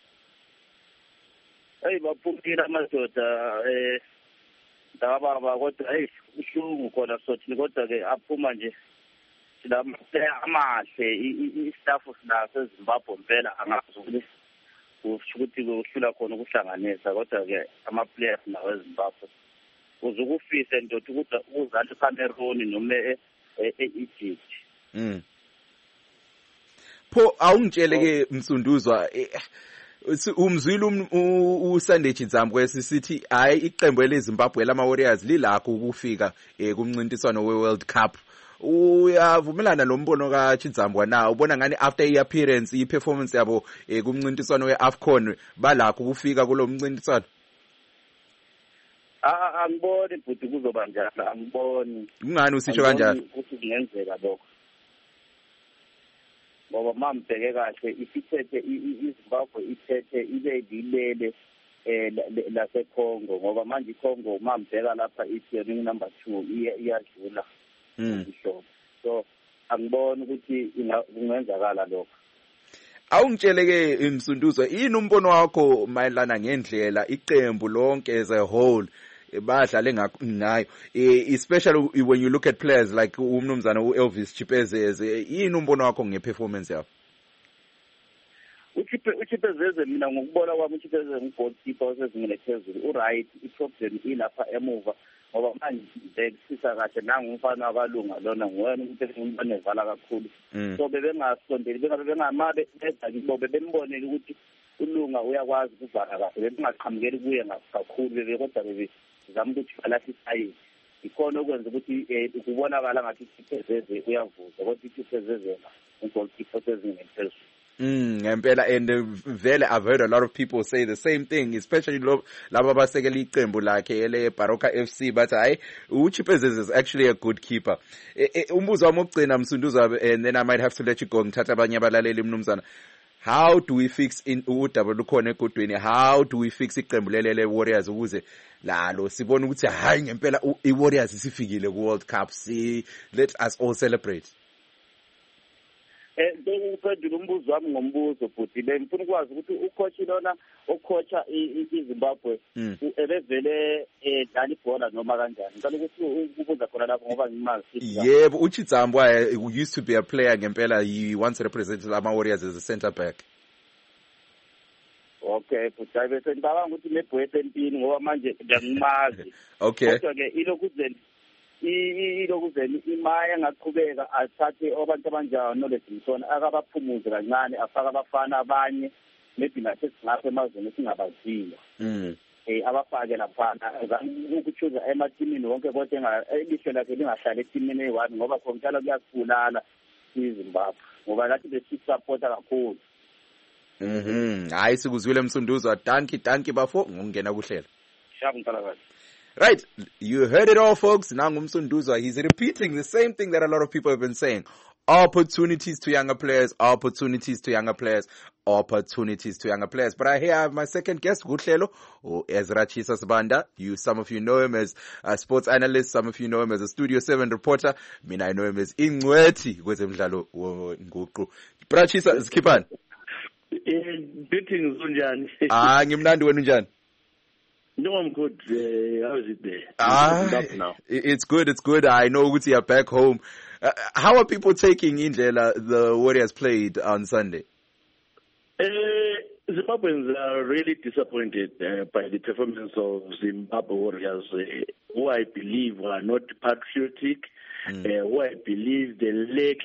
Hey baphumile amadoda eh ndababa kodwa hey uhlungu khona sothi kodwa ke aphuma nje silama amahle istaff sinaso eZimbabwe impela angazuli ukuthi kuhlula khona ukuhlanganisa kodwa ke ama players nawe eZimbabwe uzukufisa ndothi ukuthi uzali Cameroon noma eEgypt. Mm. Pho awungitshele ke Msunduzwa umzwile uSunday Chidzambwe sisithi hayi iqembu leZimbabwe lama Warriors lilakho ukufika kumncintiswano weWorld Cup. Uyavumelana nombono kaChidzambwa na ubona ngani after i-appearance i-performance yabo kumncintiswano weAFCON balakho ukufika kulo mncintiswano? Ah angiboni futhi kuzoba njalo angiboni. Kungani usisho kanjalo? Ukuthi kungenzeka lokho. ngoba mambheke kahle isithethe iZimbabwe ithethe ibe dilele eh lase Congo ngoba manje iCongo mambheka lapha ithi number two iyadlula isho so angibona ukuthi kungenzakala lokho. Awungitsheleke Msunduzo yini umbono wakho mayelana ngendlela iqembu lonke as a whole badlale ngayo especially when you look at players like umnumzana uElvis Chipezeze yini umbono wakho ngeperformance yakho? uChipezeze mina ngokubona kwami uChipezeze nggoalkeeper osezingene phezulu uright iproblem ilapha emuva ngoba manje besisa kahle nangumfana wakalunga lona nguyena umuntu engibone evala kakhulu so bebengasondeli bengabe bengamabe beza kibo bembonele ukuthi ulunga uyakwazi ukuvala kahle bengaqhamukeli kuye kakhulu bebe kodwa bebe zama ukuthi balathi isayi ikhona okwenza ukuthi ukubonakala ngathi uChipezeze uyavuza kodwa uChipezeze nggoalkeeper osezingene phezulu. Mm, ngempela and uh, vele I've heard a lot of people say the same thing, especially laba abasekela iqembu lakhe ele Baroka F C, but hayi uChipezeze is actually a good keeper. Umbuzo wami ogcina Msunduzo, and then I might have to let you go ngithatha abanye abalaleli mnumzana. How do we fix in udaba lukhona egodweni? How do we fix iqembu lele Warriors ukuze lalo sibone ukuthi hayi ngempela iWarriors isifikile ku World Cup? See, let us all celebrate. Eh ngiphendula umbuzo wami ngombuzo futhi bengifuna ukwazi ukuthi ucoach lona ocoacha iZimbabwe ebevele edlala ibhola noma kanjani. Ngicela ukuthi ukubuza khona lapho ngoba ngimazi. Yebo uChizambwa used to be a player ngempela, he once represented ama Warriors as a centre back. Okay, futhi bese ngicabanga ukuthi nebhoyete empini ngoba manje ngiyazimazi. Okay. Kodwa ke ilokuzeni ilokuzeni imaya ngaqhubeka athathe abantu abanjalo knowledge ngitona akabaphumuze kancane afaka abafana abanye maybe nathi singapha emazweni singabaziyo mm eh abafake lapha ukuchuza ematimini wonke kodwa engalishwe lakhe lingahlala etimini eyi-one ngoba khona kuyasibulala iZimbabwe ngoba lathi besisupporta kakhulu. Mhm hayi sikuzwile Msunduzo, danki danki bafo ngokungena kuhlela. Shabu nkalakazi. Right, you heard it all, folks. Nangu Msunduzo, he's repeating the same thing that a lot of people have been saying. Opportunities to younger players, opportunities to younger players, opportunities to younger players. But I here have my second guest, Guhlelo, or Ezra Chisa Sibanda. You, some of you know him as a sports analyst, some of you know him as a Studio seven reporter. Mina, I know him as Ingweti, kwezemidlalo nguqu. Brachisa, skipani. Greetings, unjani? Ah, ngimnandi wena unjani? No, I'm good. Uh, how is it there? Ah, now? It's good, it's good. I know Uguti are back home. Uh, how are people taking Indlela, the Warriors played on Sunday? Uh, Zimbabweans are really disappointed uh, by the performance of Zimbabwe Warriors, uh, who I believe are not patriotic, mm. uh, who I believe they lack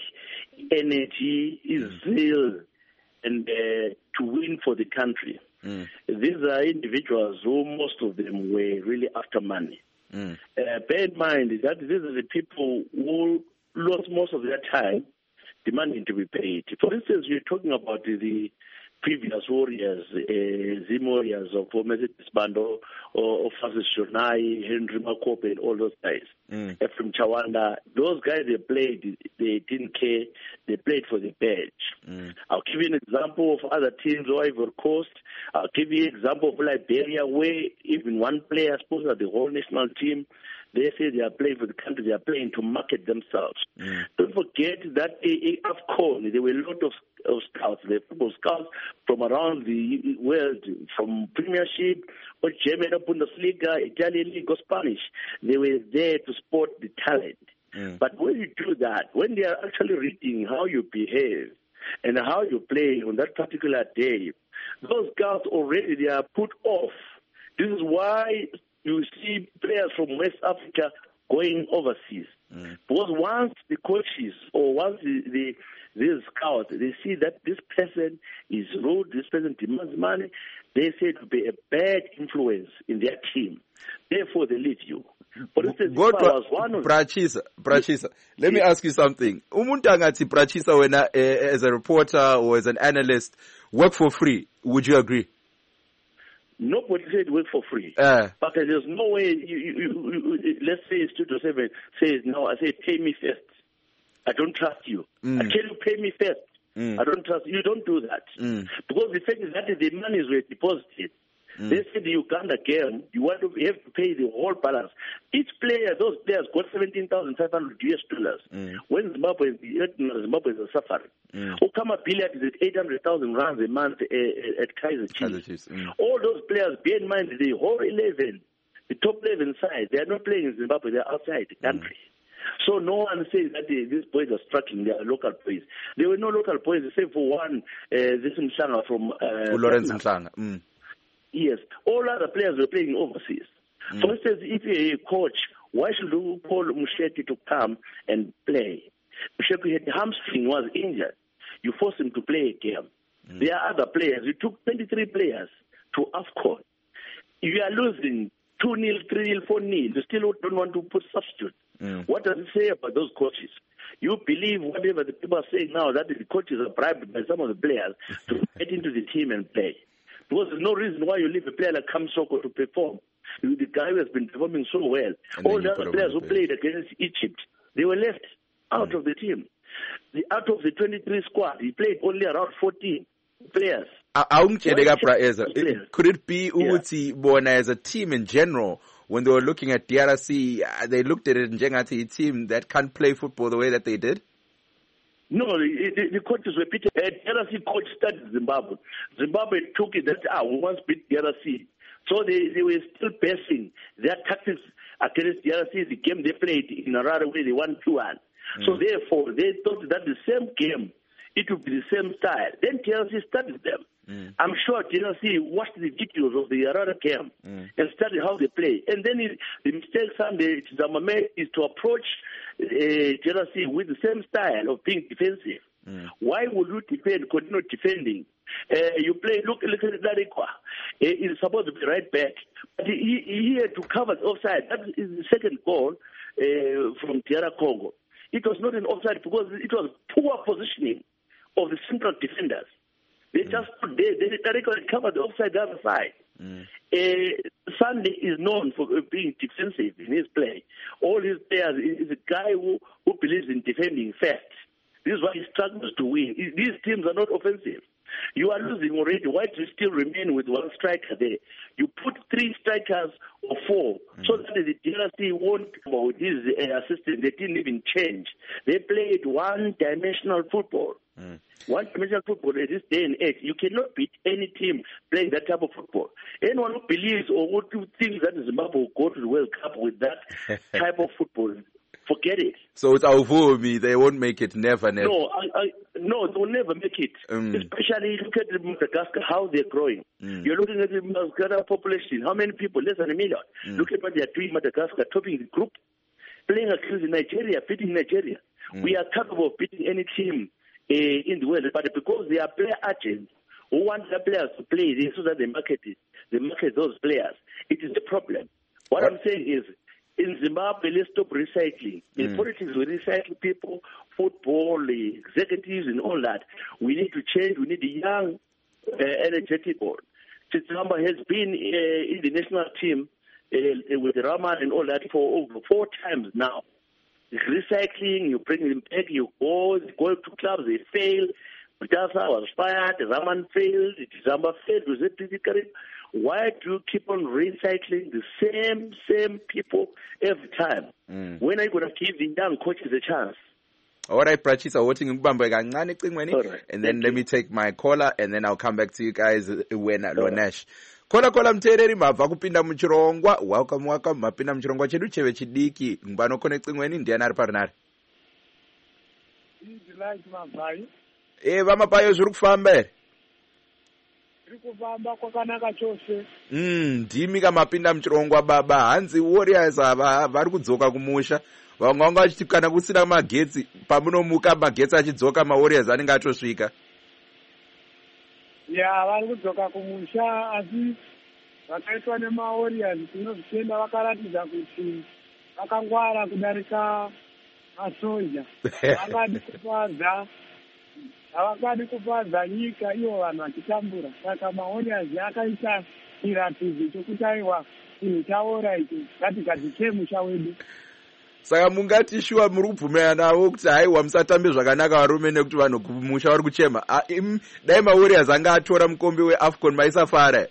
energy, zeal, and uh, to win for the country. Mm. These are individuals who most of them were really after money. Mm. Uh, bear in mind that these are the people who lost most of their time demanding to be paid. For instance, you're talking about the, the previous Warriors, uh, Zim Warriors of Mercedes Bando, or, or Francis Shonai, Henry Makope, and all those guys. Mm. Uh, from Chawanda, those guys, they played, they didn't care, they played for the badge. Mm. I'll give you an example of other teams, or Ivory Coast. I'll give you an example of Liberia, where even one player sponsored the whole national team. They say they are playing for the country, they are playing to market themselves. Mm. Don't forget that AFCON, there were a lot of, of scouts, there were football scouts from around the world, from Premiership, or German, or Bundesliga, Italian League, or Spanish. They were there to support the talent. Mm. But when you do that, when they are actually reading how you behave and how you play on that particular day, those scouts already, they are put off. This is why you see players from West Africa going overseas. Mm. Because once the coaches or once the, the, the scouts, they see that this person is rude, this person demands money, they say it will be a bad influence in their team. Therefore, they leave you. For instance, Go I was one of Brachisa, Brachisa, let me ask you something. Umuntu angathi Brachisa wena uh, as a reporter or as an analyst work for free. Would you agree? Nobody said work for free. Uh, but there's no way, you, you, you, you, let's say Studio seven says, no, I say pay me first. I don't trust you. Mm. I tell you pay me first. Mm. I don't trust. You don't do that. Mm. Because the fact is that the monies were deposited. Mm. They said the Uganda game, you want to you have to pay the whole balance. Each player, those players got seventeen thousand five hundred U S dollars. Mm. When Zimbabwe, Zimbabwe is suffering. Mm. Okama Billiard is at eight hundred thousand rands a month uh, at Kaiser Chiefs. Mm. All those players, bear in mind, the whole eleven, the top eleven side, they are not playing in Zimbabwe, they are outside the country. Mm. So no one says that the, these boys are struggling, they are local boys. There were no local boys, except for one, uh, this Mshanga from... Uh, Lawrence Mshanga. Mm. Yes, all other players were playing overseas. Mm. For instance, if you're a coach, why should you call Musheki to come and play? Musheki had hamstring, was injured. You force him to play a game. Mm. There are other players. You took twenty-three players to AFCON. If you are losing two nil, three nil, four nil, you still don't want to put substitute. Mm. What does it say about those coaches? You believe whatever the people are saying now, that the coaches are bribed by some of the players to get into the team and play. Because there's no reason why you leave a player like Kamsoko to perform. The guy who has been performing so well. And all the other players who played against Egypt, they were left out mm. of the team. The, out of the twenty-three squad, he played only around fourteen players. Could it be Uti yeah. Bona as a team in general, when they were looking at D R C, they looked at it in Jengati, a team that can't play football the way that they did? No, the, the, the coaches were beaten. Uh, D R C coach started Zimbabwe. Zimbabwe took it that, ah, we once beat D R C. So they, they were still passing their tactics against D R C. The game they played in Harare where they won two one. Mm. So therefore, they thought that the same game, it would be the same style. Then D R C studied them. Mm. I'm sure D R C watched the videos of the Harare game mm. and studied how they play. And then it, the mistake Sunday Zamame is to approach uh, D R C with the same style of being defensive. Mm. Why would you defend, continue defending? Uh, you play, look, look at Larikwa. Uh, he's supposed to be right back. But he, he had to cover the offside. That is the second goal uh, from D R Congo. It was not an offside because it was poor positioning of the central defenders. They mm. just put there, they covered the offside the other side. Mm. Uh, Sunday is known for being defensive in his play. All his players is a guy who, who believes in defending first. This is why he struggles to win. These teams are not offensive. You are losing already. Why do you still remain with one striker there? You put three strikers or four, mm. so that the D R C won't, with his uh, assistant, they didn't even change. They played one-dimensional football. Mm. One-dimensional football at this day and age. You cannot beat any team playing that type of football. Anyone who believes or who thinks that Zimbabwe will go to the World Cup with that type of football, forget it. So it's Avumi, they won't make it, never, never. No, I, I, no, they will never make it. Mm. Especially look at Madagascar, how they're growing. Mm. You're looking at the Madagascar population, how many people? Less than a million. Mm. Look at what they're doing in Madagascar, topping the group, playing against Nigeria, beating Nigeria. Mm. We are capable of beating any team uh, in the world, but because they are player agents who want their players to play so that they market it, they market those players, it is the problem. What, what? I'm saying is, in Zimbabwe, let's stop recycling. In mm. politics, we recycle people, football, executives, and all that. We need to change. We need a young, uh, energetic board. Zimbabwe has been uh, in the national team uh, with Raman and all that for over four times now. Recycling, you bring them back, you go, go to clubs, they fail. Butasa was fired, Raman failed, Zamba failed, was it? Why do you keep on recycling the same, same people every time? Mm. When are you going to give the young coaches a chance? All right, Prachisa, watching right. And then Thank let you. me take my caller, and then I'll come back to you guys when Lonesh. Kola kola mtereri mabva kupinda muchirongwa. Welcome, welcome. Mapinda muchirongwa chedu cheve chidiki. Mbano connect ngweni ndiana ari parinari. Eh, vamapayo zviri kufamba here? Kufamba kwakanaka chose. Mm, ndimi kamapinda muchirongwa baba. Hanzi Warriors ava vari kudzoka kumusha. Vamwe vanga vachiti kana kusina magetsi, pamunomuka magetsi achidzoka maWarriors anenge atosvika. Ya, vari kudzoka kumusha asi vakaitwa nemaWarriors tinozvitenda vakaratidza kuti vakangwara kudarika masoja. Vangadi kupadza havangadi kupadza nyika ivo vanhu vachitambura. Saka maWarriors akaita chiratidzo chokuti aiwa chinhu chaora icho ngatigadzike musha wedu. Saka mungati shuwa muri kubvumirana navo kuti haiwa musatambe zvakanaka varume nekuti vanhu kumusha vari kuchema. Dai maWarriors anga atora mukombe weAFCON maisafara.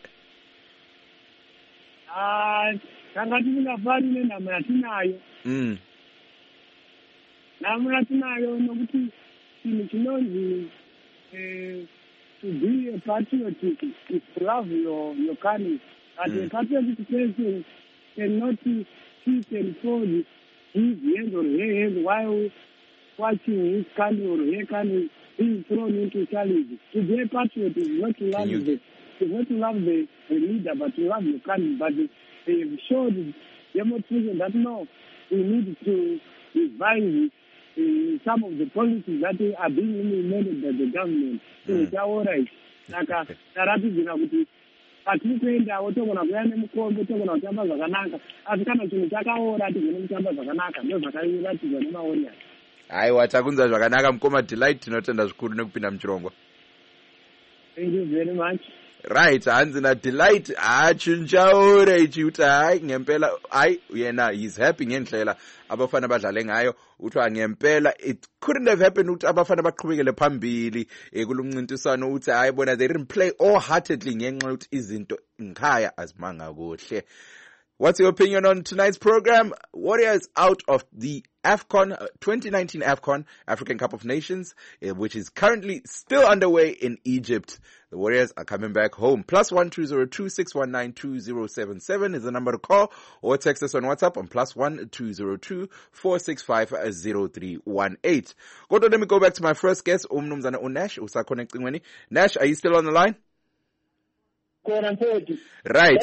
Ah, tanga tisingafari nenhamo yatinayo. Mm. Nhamo yatinayo nokuti chinhu chinonzi eh to be a patriotic is to love your your country. And mm. a patriotic person cannot sit and fold his hands or her hands while watching his country or her country being thrown into challenge. To be a patriot is not to love the is not to love the, the leader, but to love your country. But they have showed demonstration that no, we need to revise uh, some of the policies that are being implemented by the government. So it's all right. Naka taratidzira kuti patiri kuendawo togona kuya nemukombe togona kutamba zvakanaka asi kana chinhu chakaora tigone kutamba zvakanaka ndo zvakaratidza nemaWarriors. Aiwa takunza zvakanaka mukoma Delight, tinotenda zvikuru nekupinda muchirongwa. Thank you very much. Right, hanzi na Delight achinjaure ichiuti hai ngempela ai yena he's happy ngendlela abafana badlale ngayo uthi ngempela it couldn't have happened ukuthi abafana baqhubekele phambili kulumncintiswano uthi hayi bona they didn't play wholeheartedly ngenxa ukuthi izinto ngikhaya azimanga kuhle. What's your opinion on tonight's program? Warriors out of the AFCON, uh, twenty nineteen AFCON, African Cup of Nations, uh, which is currently still underway in Egypt. The Warriors are coming back home. Plus one two zero two six one nine two zero seven seven is the number to call, or text us on WhatsApp on plus one two zero two four six five zero three one eight. Go to, let me go back to my first guest, Umnumzana Unash, usa connecting when Nash, are you still on the line? Right.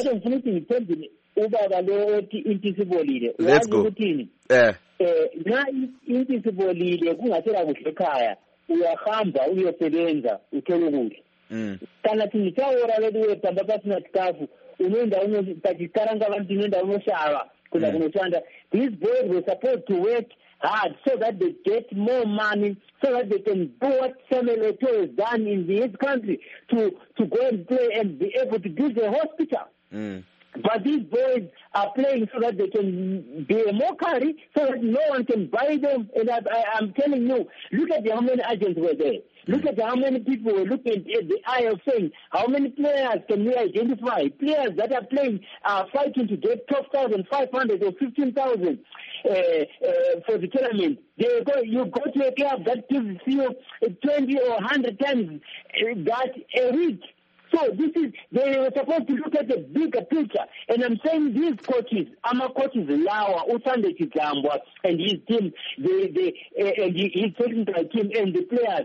Ubaba lo othi intisibolile let's go ukuthi eh eh na intisibolile kungathela kuhle ekhaya uyahamba uyosebenza uthole ukudla mm kana tinitawora ledu tamba pasina tikafu unenda unotakikaranga abantu unenda unoshava kuna kunoshanda. These boys were supposed to work hard so that they get more money, so that they can do what Samuel Eto'o has done in his country to to go and play and be able to build a hospital. mm But these boys are playing so that they can be a mockery, so that no one can buy them. And I, I, I'm telling you, look at the, how many agents were there. Look at the, how many people were looking at the eye of saying, how many players can we identify? Players that are playing are fighting to get twelve thousand five hundred or fifteen thousand uh, uh, for the tournament. They go, you go to a club that gives you twenty or one hundred times that a week. So this is, they were supposed to look at the bigger picture. And I'm saying these coaches, our coaches, Lawa, Usande Chitambwa, and his team, they, they, uh, and his technical team, and the players,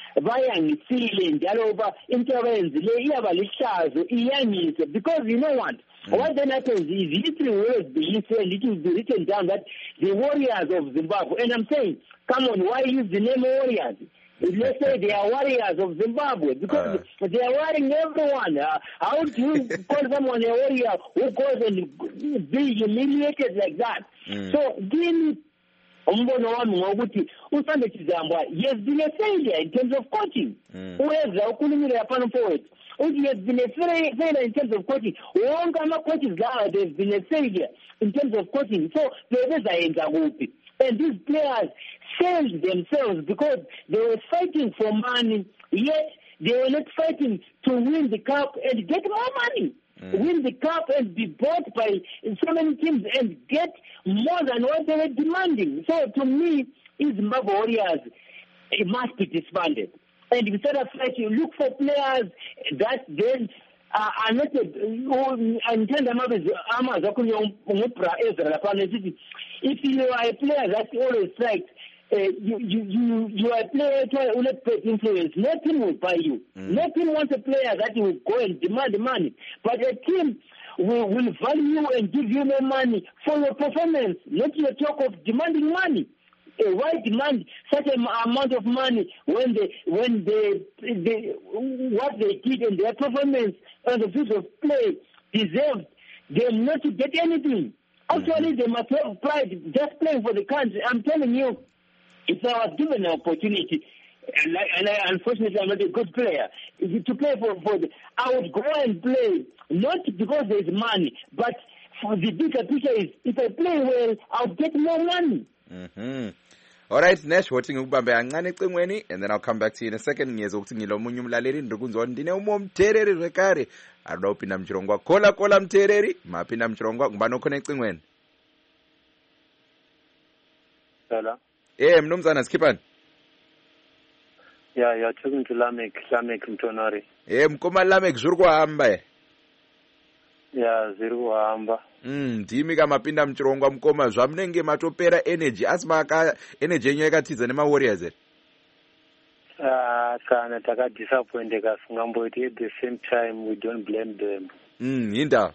bayangifile njalo uba into abayenzileyo iyabalishazo iyangise, because you know what? Mm. What then happens is history will always be history, and it will be written down that the Warriors of Zimbabwe, and I'm saying, come on, why use the name Warriors? Let's say they are warriors of Zimbabwe, because uh. they are warring everyone. Uh, how do you call someone a warrior who goes and be humiliated like that? Mm. So, give me umbono wami ngokuthi uSande Chizambwa he has been a failure in terms of coaching. Uweza ukhulumile yapana forward. He has been a failure in terms of coaching. Wonke ama coaches lawa they have been a failure in terms of coaching. So bebezayenza kuphi? And these players failed themselves because they were fighting for money, yet they were not fighting to win the cup and get more money. Mm. Win the cup and be bought by so many teams and get more than what they were demanding. So to me, in Zimbabwe Warriors, it must be disbanded. And instead of like you look for players that then uh, are not if you are a player that always strikes, uh, you, you, you, you are a player who will take influence. No team will buy you. Mm. No team wants a player that will go and demand money. But a team will, will value you and give you more money for your performance, not your talk of demanding money. Uh, why demand such an amount of money when they, when they, they, what they did in their performance on the field of play deserved them not to get anything? Actually, mm-hmm. they must have pride just playing for the country. I'm telling you, if I was given an opportunity, and, I, and I, unfortunately I'm not a good player, to play for, for the, I would go and play, not because there's money, but for the bigger picture is, if I play well, I'll get more money. Mhm. All right, Nash, voting ukubambe kancane ecingweni and then I'll come back to you in a second. Ngiyeza ukuthi ngilomunye umlaleli ndikunzwa ndine umo mthereri zvekare. Arida upinda mchirongwa. Kola kola mthereri, mapinda mchirongwa ngubani okhona ecingweni? Hello. Eh, mnumzana Skipani. Yeah, you're talking to Lamek, Lamek Mtonori. Eh, mkoma Lamek zviri kuhamba eh. Yeah, zviri kuhamba. Mm, ndimi kamapinda mchirongwa mkoma zvamunenge matopera energy asi maka energy yenyu yakatiza nema Warriors ere. Ah, kana taka disappointed kasingamboiti at the same time we don't blame them. Mm, hinda.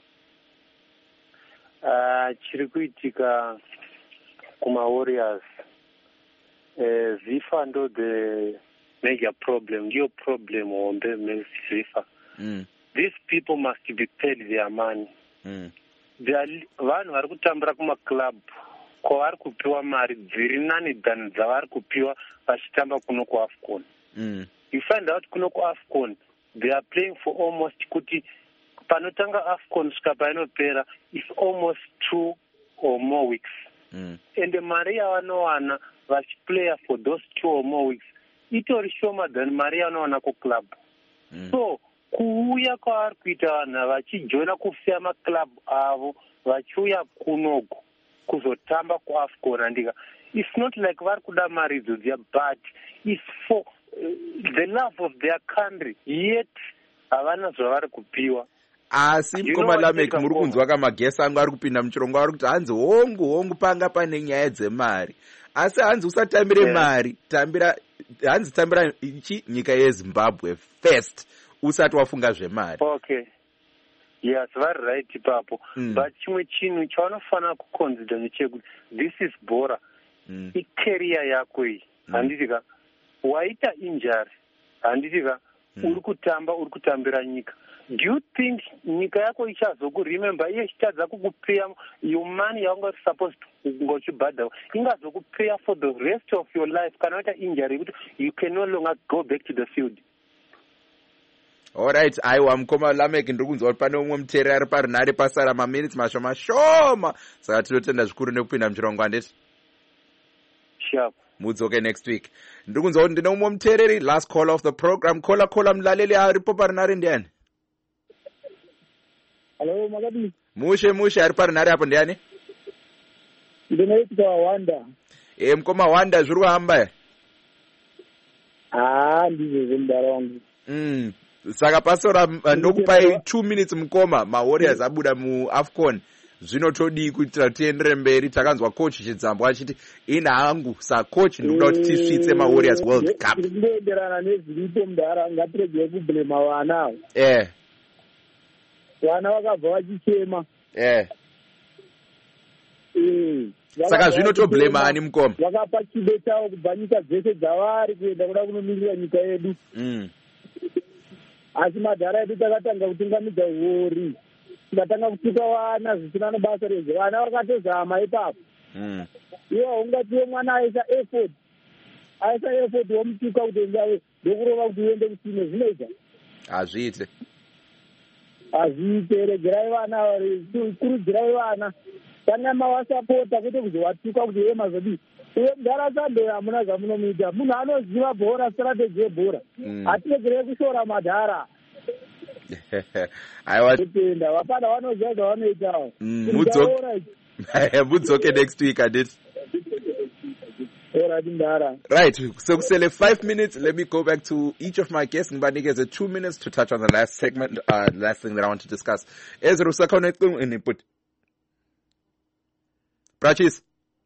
Ah, chiri kuitika kuma Warriors. Eh, Zifa ndo the major problem. Ndiyo problem ombe me Zifa. Mm. These people must be paid their money. Mm. Vanhu vari kutambira kuma club kwavari kupiwa mari dziri nani than dzavari kupiwa vachitamba kuno kuAFCON. Mm. You find out kuno kuAFCON they are playing for almost kuti panotanga AFCON svika painopera is almost two or more weeks. Mm. And the mari yavanowana vachiplaya for those two or more weeks itori shoma than mari yavanowana kuclub. Mm. So kuuya kwavari kuita vanhu vachijoina kusiya maclub avo vachiuya kunoku kuzotamba kuAFCON andika it's not like vari kuda mari idzodziya but it's for uh, the love of their country yet havana zvavari kupiwa. Asi mkoma Lamek muri kunzwa kamagesi angu ari kupinda muchirongwa ari kuti hanzi hongu hongu panga pane nyaya dzemari asi hanzi usatambire yeah. mari tambira hanzi tambira ichi nyika yeZimbabwe first usati wafunga zvemari. Okay. Yes, vari right ipapo. Mm. But chimwe chinhu chavanofana kuconsider ndechekuti this is bora. Mm. Icareer yako iyi. Mm. Handitika waita injury. Handitika mm. uri kutamba uri kutambira nyika. Do you think nyika yako ichazokuremember iye ichitadza kukupeya your money yaunga supposed ngochibhadha ingazokupeya for the rest of your life kana waita injury kuti you can no longer go back to the field. Alright, aiwa mkoma Lamek ndiri kunzwa kuti pane umwe muteereri ari parinare pasara maminutes mashoma shoma saka tinotenda zvikuru nekupinda muchirongwa ndeti sharp mudzoke next week. Ndiri kunzwa kuti ndine umwe muteereri last call of the program. Kola kola mulaleli aripo parinare ndiani? Hello Magadi. Mushe mushe ari parinare apo ndiani? Ndinoitwa Wanda. Eh, mkoma Wanda zviri kuhamba ere? Ah, ndizvo zvendarongo. Mm. Saka pasora ndokupai two minutes mukoma maWarriors abuda muAFCON zvinotodii kuitira tiendere mberi. Takanzwa coach Chidzambo achiti ina hangu sa coach ndokuda kuti tisvitse maWarriors World Cup. Ndinoenderana nezviripo mudara ngatirege kublema vana. Eh. Vana vakabva vachichema. Eh. Eh. Saka zvinotoblema ani mukoma. Vakapa chido chavo kubva nyika dzese dzavari kuenda kuda kunomirira nyika yedu. Mm. Asi madhara edu takatanga kutungamidza hori tikatanga kutuka vana zvisina nebasa reze vana vakatozama ipapo. Mm. Iwo ungatiwe mwana aisa effort aisa effort womutuka kuti endawe ndokurova kuti uende kusime zvinoita hazviite hazviite regerai vana kurudzirai vana kana mawasapota kwete kuzowatuka kuti iye mazodi uye mudhara sando hamuna zvamunomuita munhu anoziva bhora strategy yebhora hatiregerei kushora madhara aiwa kutenda vapana vanoziva zvavanoitawo mudzoke next week anditi right, so kusele five minutes. Let me go back to each of my guests. Ngibanikeze two minutes to touch on the last segment, uh, last thing that I want to discuss. Ezra usakhona input. Prachis.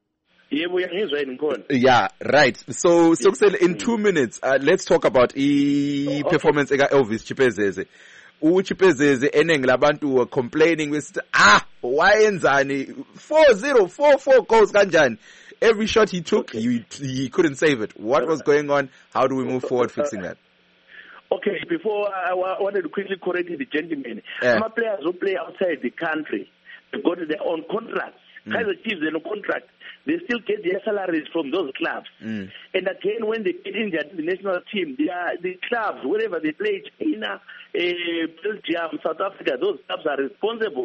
Yeah, right. So, so kusele in two minutes, uh, let's talk about e performance eka Elvis Chipezeze. Uchipezeze eneng labantu were complaining with ah wayenzani four zero four four goals kanjani. Every shot he took, he, he couldn't save it. What was going on? How do we move forward fixing that? Okay, before I wanted to quickly correct the gentleman. Yeah. Some players who play outside the country, they got their own contracts. Mm. Kaizer Chiefs, they no contract. They still get their salaries from those clubs. Mm. And again, when they get in the national team, they are, the clubs, wherever they play, China, uh, Belgium, South Africa, those clubs are responsible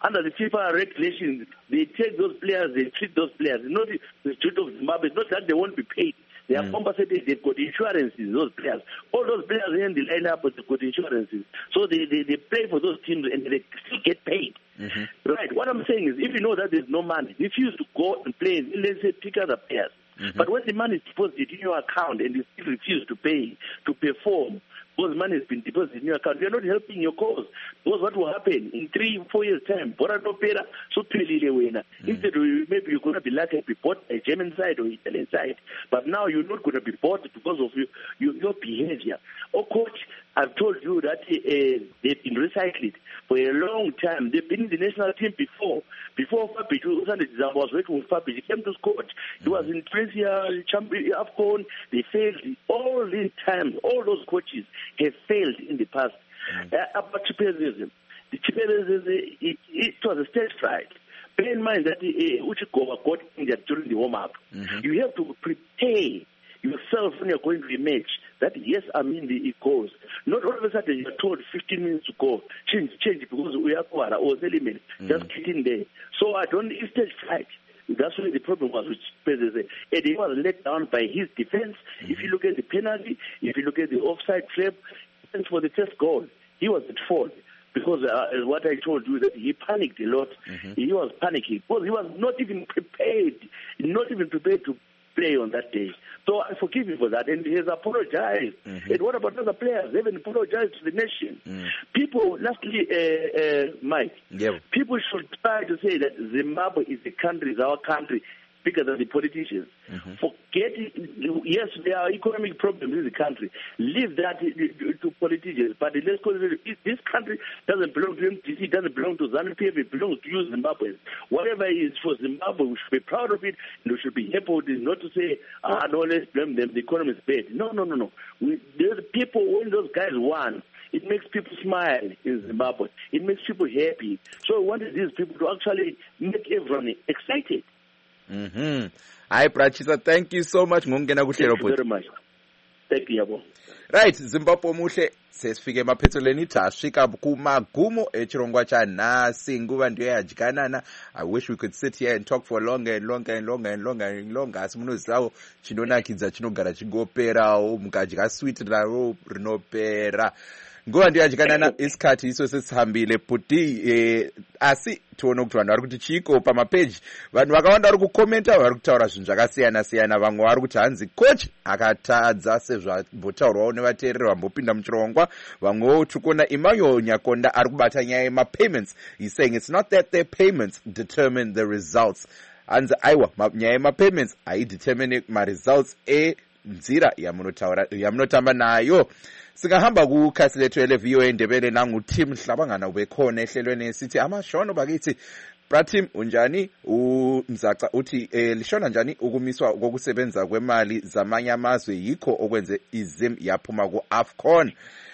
under the FIFA regulations, they take those players, they treat those players. It's not the truth of Zimbabwe. It's not that they won't be paid. They are mm. compensated. They've got insurances, those players. All those players in the lineup, they've got insurances. So they, they, they play for those teams and they still get paid. Mm-hmm. Right. What I'm saying is, if you know that there's no money, refuse to go and play, let's say, pick other players. Mm-hmm. But when the money is deposited in your account and you still refuse to pay, to perform, because money has been deposited in your account, you're not helping your cause. Because what will happen in three, four years' time, Bora no pera, so winner. Instead, maybe you're going to be lucky to be bought a German side or Italian side, but now you're not going to be bought because of you, you, your behavior. Oh, coach, I've told you that uh, they've been recycled for a long time. They've been in the national team before. Before Fabic, was working with Fabic. He came to coach. He was in Tunisia, champion, AFCON. They failed all these times. All those coaches have failed in the past. Mm-hmm. Uh, about Chiperism. The Chiperism, it, it was a stage fright. Bear in mind that uh, Uchikova got injured during the warm-up. Mm-hmm. You have to prepare yourself when you're going to a match that, yes, I'm in the goals. Not all of a sudden you're told fifteen minutes to go, change, change, because we are Kwara or element, mm. just get in there. So I don't, it's stage fright. That's where the problem was with President. And he was let down by his defense. Mm-hmm. If you look at the penalty, if you look at the offside trap, for the first goal, he was at fault. Because uh, what I told you, that he panicked a lot. Mm-hmm. He was panicking because he was not even prepared, not even prepared to play on that day. So I forgive him for that, and he has apologized. Mm-hmm. And what about other players? They haven't apologized to the nation. Mm. People, lastly, uh, uh, Mike, yep. people should try to say that Zimbabwe is the country, is our country, bigger than the politicians. Mm-hmm. Forget it. Yes, there are economic problems in the country. Leave that to politicians. But let's call it, this country doesn't belong to M T C, doesn't belong to ZANU P F, it belongs to you, Zimbabweans. Whatever is for Zimbabwe, we should be proud of it, and we should be happy with it, not to say, ah, no, let's blame them, the economy is bad. No, no, no, no. We, the people, when those guys won, it makes people smile in Zimbabwe. It makes people happy. So I wanted these people to actually make everyone excited. Mm-hmm. Hi, Prachisa. Thank you so much. Thank you very much. Thank you. Right, Zimbabwe muhle sesifike emaphethelweni tasvika kumagumo echirongwa chanhasi nguva ndiyo yadyanana. I wish we could sit here and talk for longer and longer and longer and longer and longer. Asi munozivawo chinonakidza chinogara chingoperawo, mukadya sweet raro rinopera. Nguva ndiyo yadyanana isikhathi iso sesihambile puti eh, asi tione kuti vanhu vari kuti chiko pamapeji. Vanhu vakawanda vari kukomenta, vari kutaura zvinhu zvakasiyana siyana. Vamwe vari kuti hanzi coach akatadza sezvambotaurwawo nevateereri vambopinda muchirongwa. Vamwewo tikuona Imayo Nyakonda ari kubata nyaya yemapayments. He's saying it's not that their payments determine the results. Hanzi aiwa nyaya yemapayments haidetermine maresults enzira yamunotamba nayo. Singahamba kukhasi lethu ele-V O A Ndebele nangu Tim Hlabangana ubekhona ehlelweni esithi amashono bakithi. Pratim unjani? uMzaca uthi eh, lishona njani ukumiswa kokusebenza kwemali zamanye amazwe yikho okwenze izim yaphuma ku-AFCON.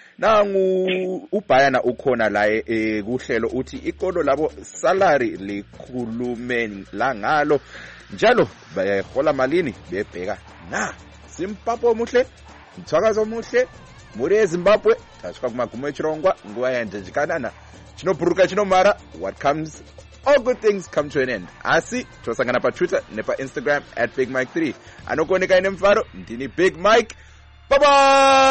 Nangu uBayana ukhona la eh, kuhlelo uthi ikolo labo salary likhulumeni la ngalo njalo bayahola malini bebheka na Zimbabwe muhle mthwakazo muhle muri eZimbabwe tasvika kumagumo echirongwa nguva yanjanjikanana chinobhuruka chinomara. What comes, all good things come to an end. Asi tosangana paTwitter nepaInstagram at Big Mike three. Anokuoneka ine mfaro ndini Big Mike. Bye bye.